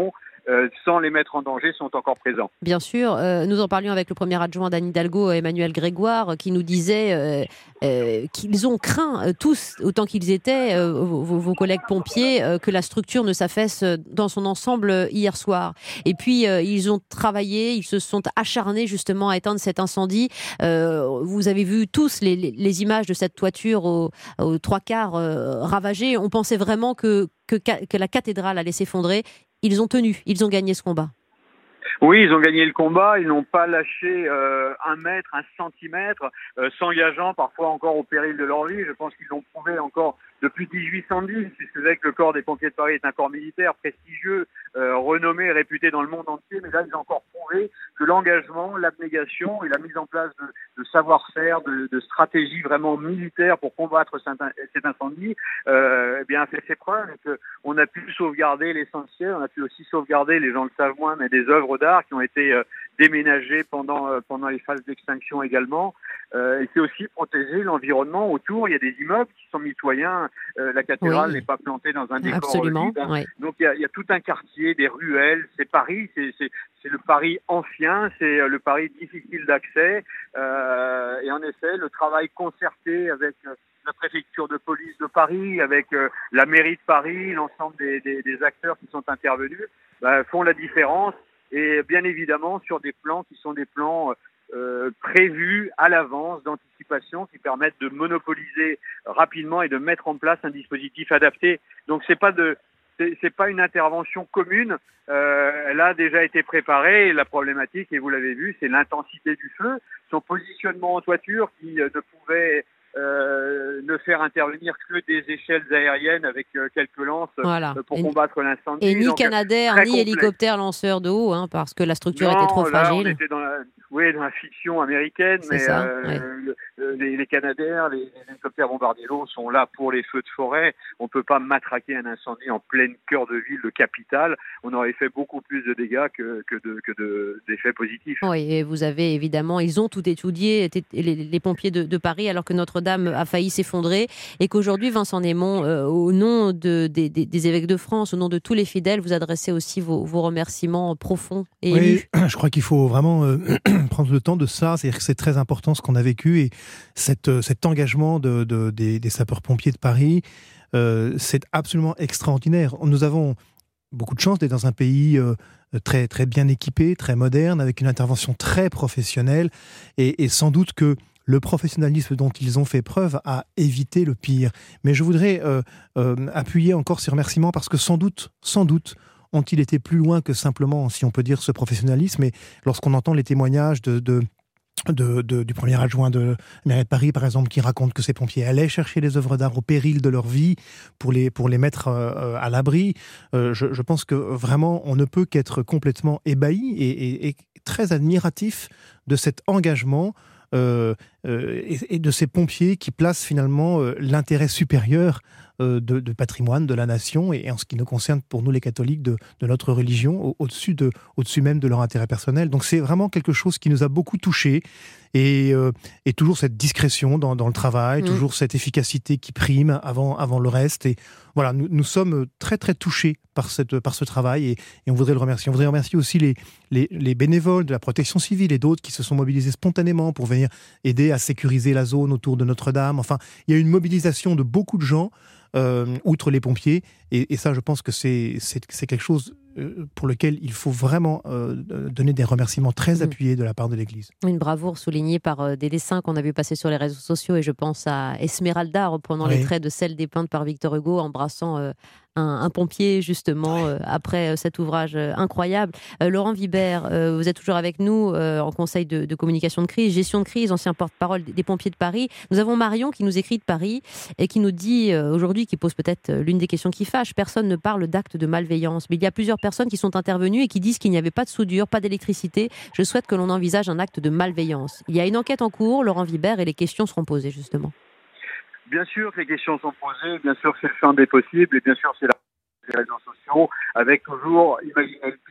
sans les mettre en danger, sont encore présents. Bien sûr, nous en parlions avec le premier adjoint d'Anne Hidalgo, Emmanuel Grégoire, qui nous disait qu'ils ont craint tous, autant qu'ils étaient, vos collègues pompiers, que la structure ne s'affaisse dans son ensemble hier soir. Et puis, ils ont travaillé, ils se sont acharnés justement à éteindre cet incendie. Vous avez vu tous les images de cette toiture aux trois quarts ravagée. On pensait vraiment que la cathédrale allait s'effondrer. Ils ont tenu, ils ont gagné ce combat. Oui, ils ont gagné le combat, ils n'ont pas lâché 1 mètre, 1 centimètre, s'engageant parfois encore au péril de leur vie. Je pense qu'ils l'ont prouvé encore depuis 1810, puisque vous savez que le corps des pompiers de Paris est un corps militaire prestigieux, renommé et réputé dans le monde entier, mais là ils ont encore prouvé que l'engagement, l'abnégation et la mise en place de savoir-faire, de stratégies vraiment militaires pour combattre cet incendie, eh bien, a fait ses preuves, et qu'on a pu sauvegarder l'essentiel, on a pu aussi sauvegarder, les gens le savent moins, mais des œuvres d'art qui ont été déménagées pendant les phases d'extinction également. Et c'est aussi protéger l'environnement autour. Il y a des immeubles qui sont mitoyens. La cathédrale n'est pas plantée dans un décor vide. Oui. Donc il y a tout un quartier, des ruelles. C'est Paris, c'est le Paris ancien, c'est le Paris difficile d'accès. Et en effet, le travail concerté avec la préfecture de police de Paris, avec la mairie de Paris, l'ensemble des acteurs qui sont intervenus, font la différence. Et bien évidemment sur des plans qui sont des plans prévus à l'avance, d'anticipation, qui permettent de monopoliser rapidement et de mettre en place un dispositif adapté. Donc c'est pas une intervention commune, elle a déjà été préparée, et la problématique, et vous l'avez vu, c'est l'intensité du feu, son positionnement en toiture qui ne pouvait ne faire intervenir que des échelles aériennes avec quelques lances pour combattre l'incendie. Et ni donc, Canadair, ni hélicoptère lanceur de haut, parce que la structure était trop fragile. On était dans la fiction américaine, mais les Canadair, les hélicoptères bombardiers d'eau sont là pour les feux de forêt. On ne peut pas matraquer un incendie en plein cœur de ville, de capitale. On aurait fait beaucoup plus de dégâts que d'effets positifs. Oui, et vous avez évidemment, ils ont tout étudié, les pompiers de Paris, alors que Notre-Dame a failli s'effondrer, et qu'aujourd'hui, Vincent Némon, au nom des évêques de France, au nom de tous les fidèles, vous adressez aussi vos remerciements profonds et émus. Je crois qu'il faut vraiment prendre le temps de ça, c'est-à-dire que c'est très important ce qu'on a vécu, et cet engagement des sapeurs-pompiers de Paris, c'est absolument extraordinaire. Nous avons beaucoup de chance d'être dans un pays très, très bien équipé, très moderne, avec une intervention très professionnelle, et sans doute que le professionnalisme dont ils ont fait preuve a évité le pire. Mais je voudrais appuyer encore ces remerciements, parce que sans doute, ont-ils été plus loin que simplement, si on peut dire, ce professionnalisme. Et lorsqu'on entend les témoignages du premier adjoint de la mairie de Paris, par exemple, qui raconte que ces pompiers allaient chercher les œuvres d'art au péril de leur vie pour les mettre à l'abri, je pense que vraiment, on ne peut qu'être complètement ébahi et très admiratif de cet engagement et de ces pompiers qui placent finalement l'intérêt supérieur de patrimoine de la nation, et en ce qui nous concerne pour nous les catholiques de notre religion, au-dessus même de leur intérêt personnel. Donc c'est vraiment quelque chose qui nous a beaucoup touchés, et toujours cette discrétion dans le travail, toujours cette efficacité qui prime avant le reste. Et voilà, nous sommes très très touchés par ce travail, et on voudrait le remercier. On voudrait remercier aussi les bénévoles de la protection civile et d'autres qui se sont mobilisés spontanément pour venir aider à sécuriser la zone autour de Notre-Dame. Enfin, il y a une mobilisation de beaucoup de gens, outre les pompiers, et ça, je pense que c'est quelque chose pour lequel il faut vraiment donner des remerciements très appuyés de la part de l'Église. Une bravoure soulignée par des dessins qu'on a vu passer sur les réseaux sociaux, et je pense à Esmeralda reprenant les traits de celle dépeintes par Victor Hugo, embrassant un pompier justement après cet ouvrage incroyable. Laurent Vibert, vous êtes toujours avec nous en conseil de communication de crise, gestion de crise, ancien porte-parole des pompiers de Paris. Nous avons Marion qui nous écrit de Paris et qui nous dit aujourd'hui, qui pose peut-être l'une des questions qui fâche: personne ne parle d'actes de malveillance, mais il y a plusieurs personnes qui sont intervenues et qui disent qu'il n'y avait pas de soudure, pas d'électricité. Je souhaite que l'on envisage un acte de malveillance. Il y a une enquête en cours, Laurent Vibert, et les questions seront posées justement. Bien sûr que les questions sont posées, bien sûr c'est le champ des possibles, et bien sûr c'est les réseaux sociaux, avec toujours, imaginez le pire.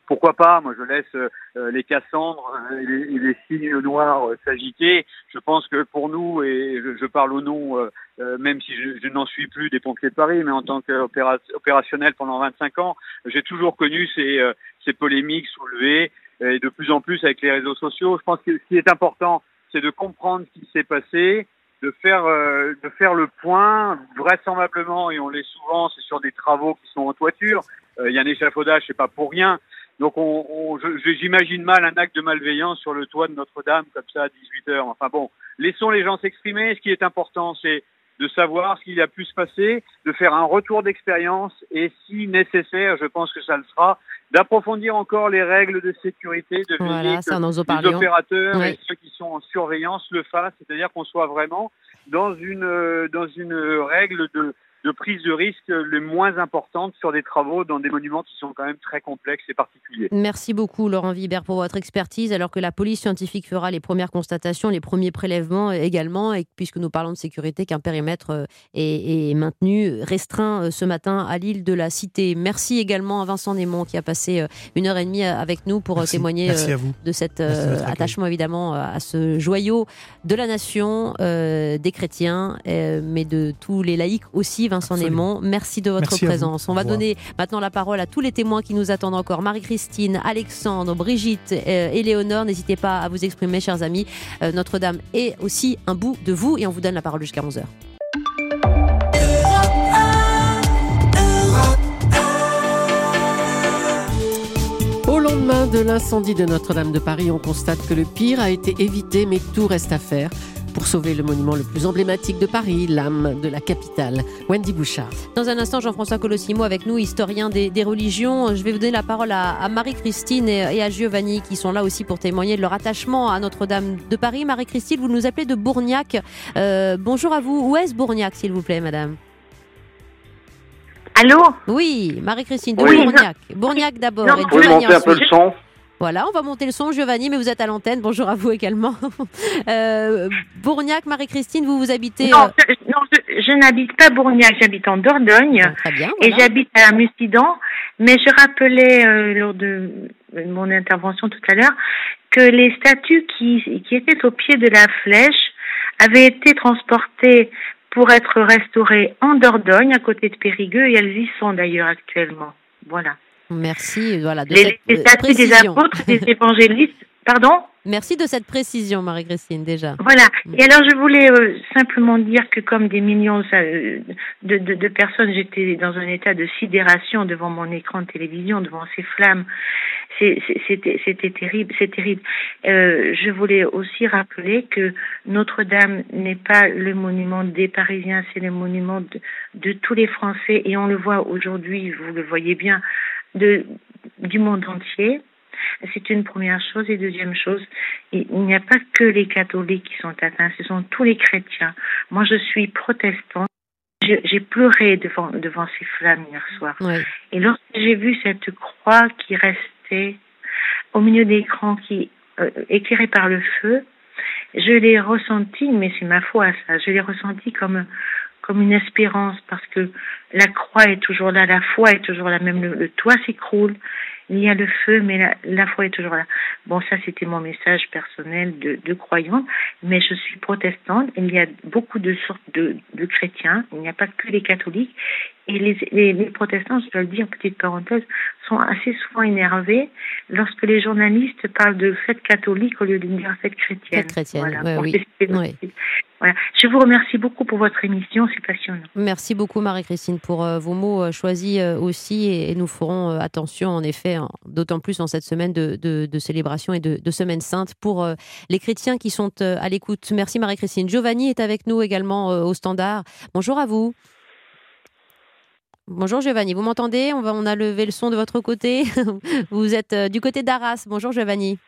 pourquoi pas? Moi, je laisse les Cassandres et les signes noirs s'agiter. Je pense que pour nous, et je parle au nom, même si je n'en suis plus des pompiers de Paris, mais en tant qu'opérationnel pendant 25 ans, j'ai toujours connu ces polémiques soulevées, et de plus en plus avec les réseaux sociaux. Je pense que ce qui est important, c'est de comprendre ce qui s'est passé, de faire le point, vraisemblablement, et on l'est souvent, c'est sur des travaux qui sont en toiture. Il y a un échafaudage, c'est pas pour rien. Donc j'imagine mal un acte de malveillance sur le toit de Notre-Dame comme ça à 18h. Enfin bon, laissons les gens s'exprimer. Ce qui est important, c'est de savoir ce qu'il a pu se passer, de faire un retour d'expérience et, si nécessaire, je pense que ça le sera, d'approfondir encore les règles de sécurité, de veiller que les opérateurs et ceux qui sont en surveillance le fassent, c'est-à-dire qu'on soit vraiment dans une règle de prise de risque les moins importantes sur des travaux dans des monuments qui sont quand même très complexes et particuliers. Merci beaucoup Laurent Vibert pour votre expertise, alors que la police scientifique fera les premières constatations, les premiers prélèvements également, et puisque nous parlons de sécurité, qu'un périmètre est maintenu, restreint ce matin à l'île de la Cité. Merci également à Vincent Némon qui a passé 1h30 avec nous pour témoigner de cet attachement évidemment à ce joyau de la nation, des chrétiens, mais de tous les laïcs aussi. Vincent Némon, merci de votre présence. On va donner maintenant la parole à tous les témoins qui nous attendent encore. Marie-Christine, Alexandre, Brigitte et Léonore, n'hésitez pas à vous exprimer, chers amis. Notre-Dame est aussi un bout de vous et on vous donne la parole jusqu'à 11h. Au lendemain de l'incendie de Notre-Dame de Paris, on constate que le pire a été évité, mais tout reste à faire pour sauver le monument le plus emblématique de Paris, l'âme de la capitale. Wendy Bouchard. Dans un instant, Jean-François Colossimo avec nous, historien des religions. Je vais vous donner la parole à Marie-Christine et à Giovanni qui sont là aussi pour témoigner de leur attachement à Notre-Dame de Paris. Marie-Christine, vous nous appelez de Bourgnac. Bonjour à vous. Où est-ce Bourgnac, s'il vous plaît, madame? Allô? Oui, Marie-Christine de Bourgnac. Bourgnac d'abord. Vous pouvez monter un peu le son? Voilà, on va monter le son, Giovanni, mais vous êtes à l'antenne. Bonjour à vous également. Bourgnac, Marie-Christine, vous habitez... Non, je n'habite pas Bourgnac, j'habite en Dordogne. Très bien. Voilà. Et j'habite à Mussidan. Mais je rappelais, lors de mon intervention tout à l'heure, que les statues qui étaient au pied de la flèche avaient été transportées pour être restaurées en Dordogne, à côté de Périgueux, et elles y sont d'ailleurs actuellement. Voilà. Merci, voilà, de les cette précision. Des apôtres, des évangélistes, pardon? Merci de cette précision, Marie-Christine, déjà. Voilà. Et alors, je voulais simplement dire que comme des millions de personnes, j'étais dans un état de sidération devant mon écran de télévision, devant ces flammes. C'était terrible, c'est terrible. Je voulais aussi rappeler que Notre-Dame n'est pas le monument des Parisiens, c'est le monument de tous les Français. Et on le voit aujourd'hui, vous le voyez bien, du monde entier. C'est une première chose. Et deuxième chose, il n'y a pas que les catholiques qui sont atteints, ce sont tous les chrétiens. Moi, je suis protestante. J'ai pleuré devant ces flammes hier soir. Oui. Et lorsque j'ai vu cette croix qui restait au milieu d'écran, éclairée par le feu, je l'ai ressenti, mais c'est ma foi ça, je l'ai ressenti comme une espérance, parce que la croix est toujours là, la foi est toujours là, même le toit s'écroule, il y a le feu, mais la foi est toujours là. Bon, ça c'était mon message personnel de croyante, mais je suis protestante, il y a beaucoup de sortes de chrétiens, il n'y a pas que les catholiques, et les protestants, je dois le dire, petite parenthèse, sont assez souvent énervés lorsque les journalistes parlent de fête catholique au lieu de dire fête chrétienne. Fête chrétienne, voilà. oui. Voilà. Je vous remercie beaucoup pour votre émission, c'est passionnant. Merci beaucoup Marie-Christine pour vos mots choisis aussi, et nous ferons attention en effet, d'autant plus en cette semaine de célébration et de semaine sainte pour les chrétiens qui sont à l'écoute. Merci Marie-Christine. Giovanni est avec nous également au standard. Bonjour à vous. Bonjour Giovanni, vous m'entendez? On a levé le son de votre côté. Vous êtes du côté d'Arras. Bonjour Giovanni.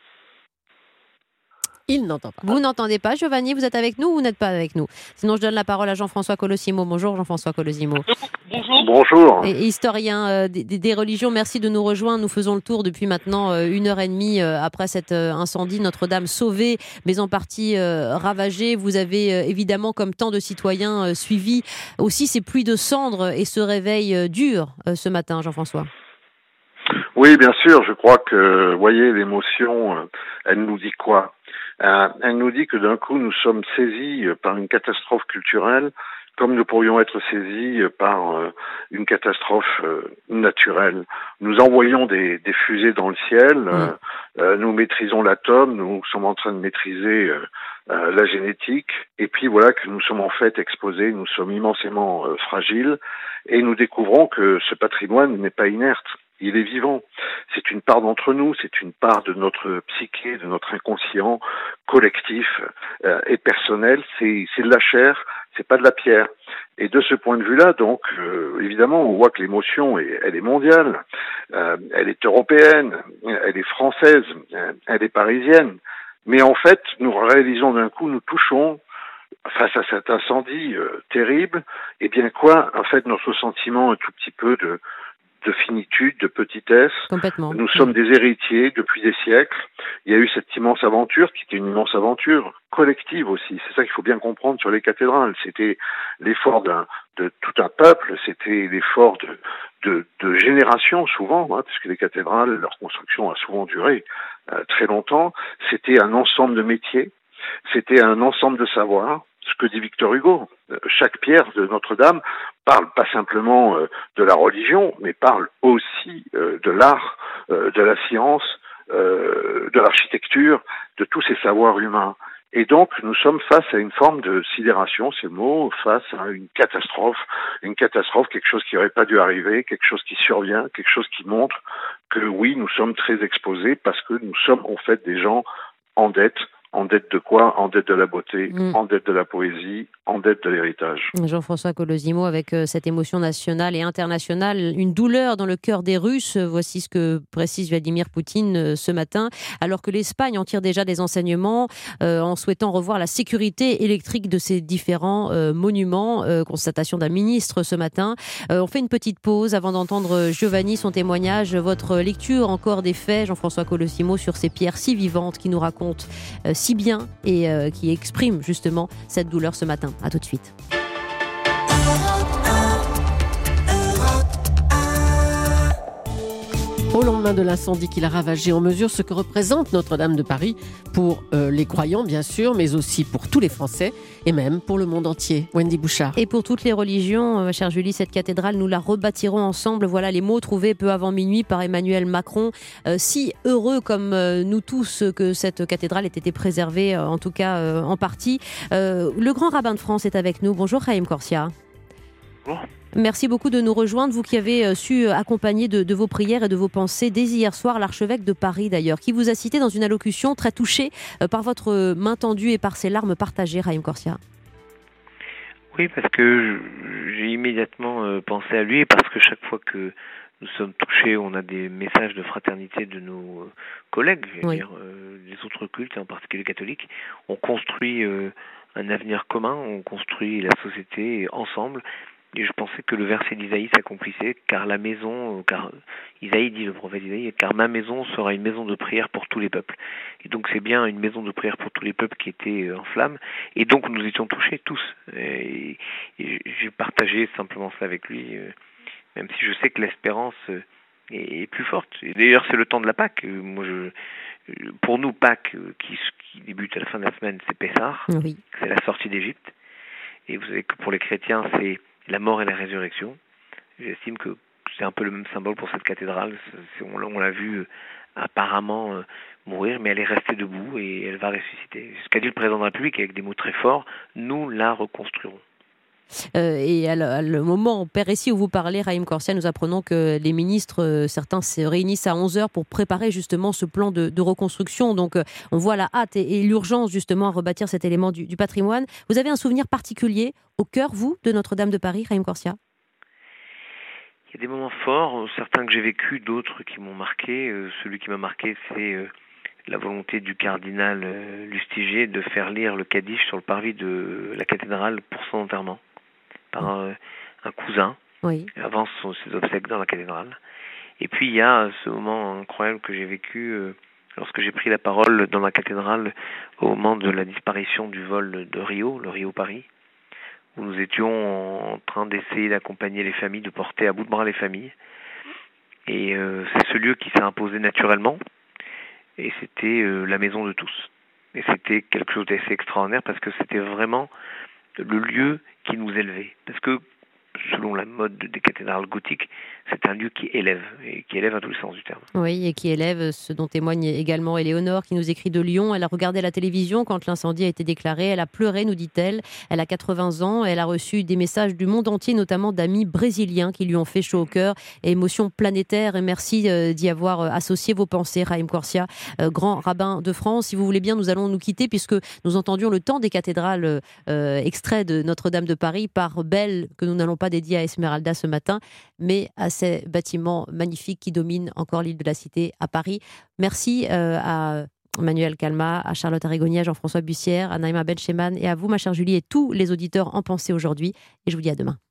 Il n'entend pas. Vous n'entendez pas, Giovanni? Vous êtes avec nous ou vous n'êtes pas avec nous? Sinon, je donne la parole à Jean-François Colossimo. Bonjour Jean-François Colossimo. Bonjour. Et historien des religions, merci de nous rejoindre. Nous faisons le tour depuis maintenant 1h30 après cet incendie. Notre-Dame sauvée, mais en partie ravagée. Vous avez évidemment, comme tant de citoyens, suivi aussi ces pluies de cendres et ce réveil dur ce matin, Jean-François. Oui, bien sûr. Je crois que, vous voyez, l'émotion, elle nous dit quoi? Elle nous dit que d'un coup, nous sommes saisis par une catastrophe culturelle, comme nous pourrions être saisis par une catastrophe naturelle. Nous envoyons des fusées dans le ciel, nous maîtrisons l'atome, nous sommes en train de maîtriser la génétique, et puis voilà que nous sommes en fait exposés, nous sommes immensément fragiles, et nous découvrons que ce patrimoine n'est pas inerte. Il est vivant. C'est une part d'entre nous, c'est une part de notre psyché, de notre inconscient collectif et personnel. C'est de la chair, c'est pas de la pierre. Et de ce point de vue-là, donc, évidemment, on voit que l'émotion, elle est mondiale, elle est européenne, elle est française, elle est parisienne. Mais en fait, nous réalisons d'un coup, nous touchons face à cet incendie terrible, et bien quoi, en fait, notre sentiment un tout petit peu de finitude, de petitesse. Complètement. Nous sommes des héritiers depuis des siècles. Il y a eu cette immense aventure qui était une immense aventure collective aussi. C'est ça qu'il faut bien comprendre sur les cathédrales. C'était l'effort de tout un peuple, c'était l'effort de générations souvent, puisque les cathédrales, leur construction a souvent duré très longtemps. C'était un ensemble de métiers, c'était un ensemble de savoirs. Ce que dit Victor Hugo, chaque pierre de Notre-Dame parle pas simplement de la religion, mais parle aussi de l'art, de la science, de l'architecture, de tous ces savoirs humains. Et donc, nous sommes face à une forme de sidération, c'est le mot, face à une catastrophe, quelque chose qui n'aurait pas dû arriver, quelque chose qui survient, quelque chose qui montre que oui, nous sommes très exposés parce que nous sommes en fait des gens en dette. En dette de quoi? En dette de la beauté, en dette de la poésie, en dette de l'héritage. Jean-François Colosimo, avec cette émotion nationale et internationale, une douleur dans le cœur des Russes, voici ce que précise Vladimir Poutine ce matin, alors que l'Espagne en tire déjà des enseignements en souhaitant revoir la sécurité électrique de ces différents monuments. Constatation d'un ministre ce matin. On fait une petite pause avant d'entendre Giovanni, son témoignage, votre lecture encore des faits, Jean-François Colosimo, sur ces pierres si vivantes qui nous racontent si bien et qui exprime justement cette douleur ce matin. À tout de suite. Au lendemain de l'incendie qui l'a ravagé, on mesure ce que représente Notre-Dame de Paris pour les croyants, bien sûr, mais aussi pour tous les Français et même pour le monde entier. Wendy Bouchard. Et pour toutes les religions, chère Julie, cette cathédrale, nous la rebâtirons ensemble. Voilà les mots trouvés peu avant minuit par Emmanuel Macron. Si heureux comme nous tous que cette cathédrale ait été préservée, en tout cas en partie. Le grand rabbin de France est avec nous. Bonjour Haïm Corsia. Bonjour. Merci beaucoup de nous rejoindre, vous qui avez su accompagner de vos prières et de vos pensées dès hier soir l'archevêque de Paris d'ailleurs, qui vous a cité dans une allocution très touchée par votre main tendue et par ses larmes partagées, Haïm Corsia. Oui, parce que j'ai immédiatement pensé à lui, et parce que chaque fois que nous sommes touchés, on a des messages de fraternité de nos collègues, des autres cultes, en particulier catholiques. On construit un avenir commun, on construit la société ensemble. Et je pensais que le verset d'Isaïe s'accomplissait, car Isaïe dit, le prophète Isaïe, car ma maison sera une maison de prière pour tous les peuples. Et donc c'est bien une maison de prière pour tous les peuples qui était en flammes. Et donc nous étions touchés tous. Et j'ai partagé simplement ça avec lui, même si je sais que l'espérance est plus forte. Et d'ailleurs c'est le temps de la Pâque. Pour nous, Pâques, qui débute à la fin de la semaine, c'est Pessah, c'est la sortie d'Égypte. Et vous savez que pour les chrétiens, c'est la mort et la résurrection. J'estime que c'est un peu le même symbole pour cette cathédrale. On l'a vu apparemment mourir, mais elle est restée debout et elle va ressusciter. Ce qu'a dit le président de la République avec des mots très forts, nous la reconstruirons. Et le moment précis où vous parlez, Haïm Corsia, nous apprenons que les ministres, certains se réunissent à 11h pour préparer justement ce plan de reconstruction. Donc on voit la hâte et l'urgence justement à rebâtir cet élément du patrimoine. Vous avez un souvenir particulier au cœur, vous, de Notre-Dame de Paris, Haïm Corsia? Il y a des moments forts, certains que j'ai vécus, d'autres qui m'ont marqué. Celui qui m'a marqué, c'est la volonté du cardinal Lustiger de faire lire le Kaddish sur le parvis de la cathédrale pour son enterrement par un cousin, avant ses obsèques dans la cathédrale. Et puis il y a ce moment incroyable que j'ai vécu lorsque j'ai pris la parole dans la cathédrale au moment de la disparition du vol de Rio, le Rio-Paris, où nous étions en train d'essayer d'accompagner les familles, de porter à bout de bras les familles. Et c'est ce lieu qui s'est imposé naturellement. Et c'était la maison de tous. Et c'était quelque chose d'assez extraordinaire parce que c'était vraiment le lieu qui nous élevait. Parce que, selon la mode des cathédrales gothiques, c'est un lieu qui élève, et qui élève à tous les sens du terme. Oui, et qui élève, ce dont témoigne également Éléonore, qui nous écrit de Lyon. Elle a regardé la télévision quand l'incendie a été déclaré. Elle a pleuré, nous dit-elle. Elle a 80 ans. Elle a reçu des messages du monde entier, notamment d'amis brésiliens qui lui ont fait chaud au cœur et émotion planétaire. Et merci d'y avoir associé vos pensées, Raïm Corsia, grand rabbin de France. Si vous voulez bien, nous allons nous quitter puisque nous entendions le temps des cathédrales, extrait de Notre-Dame de Paris par Belle, que nous n'allons pas dédier à Esmeralda ce matin, mais à ces bâtiments magnifiques qui dominent encore l'île de la Cité à Paris. Merci à Manuel Calma, à Charlotte Arrigoni, à Jean-François Bussière, à Naïma Bencheman et à vous, ma chère Julie, et tous les auditeurs en pensée aujourd'hui. Et je vous dis à demain.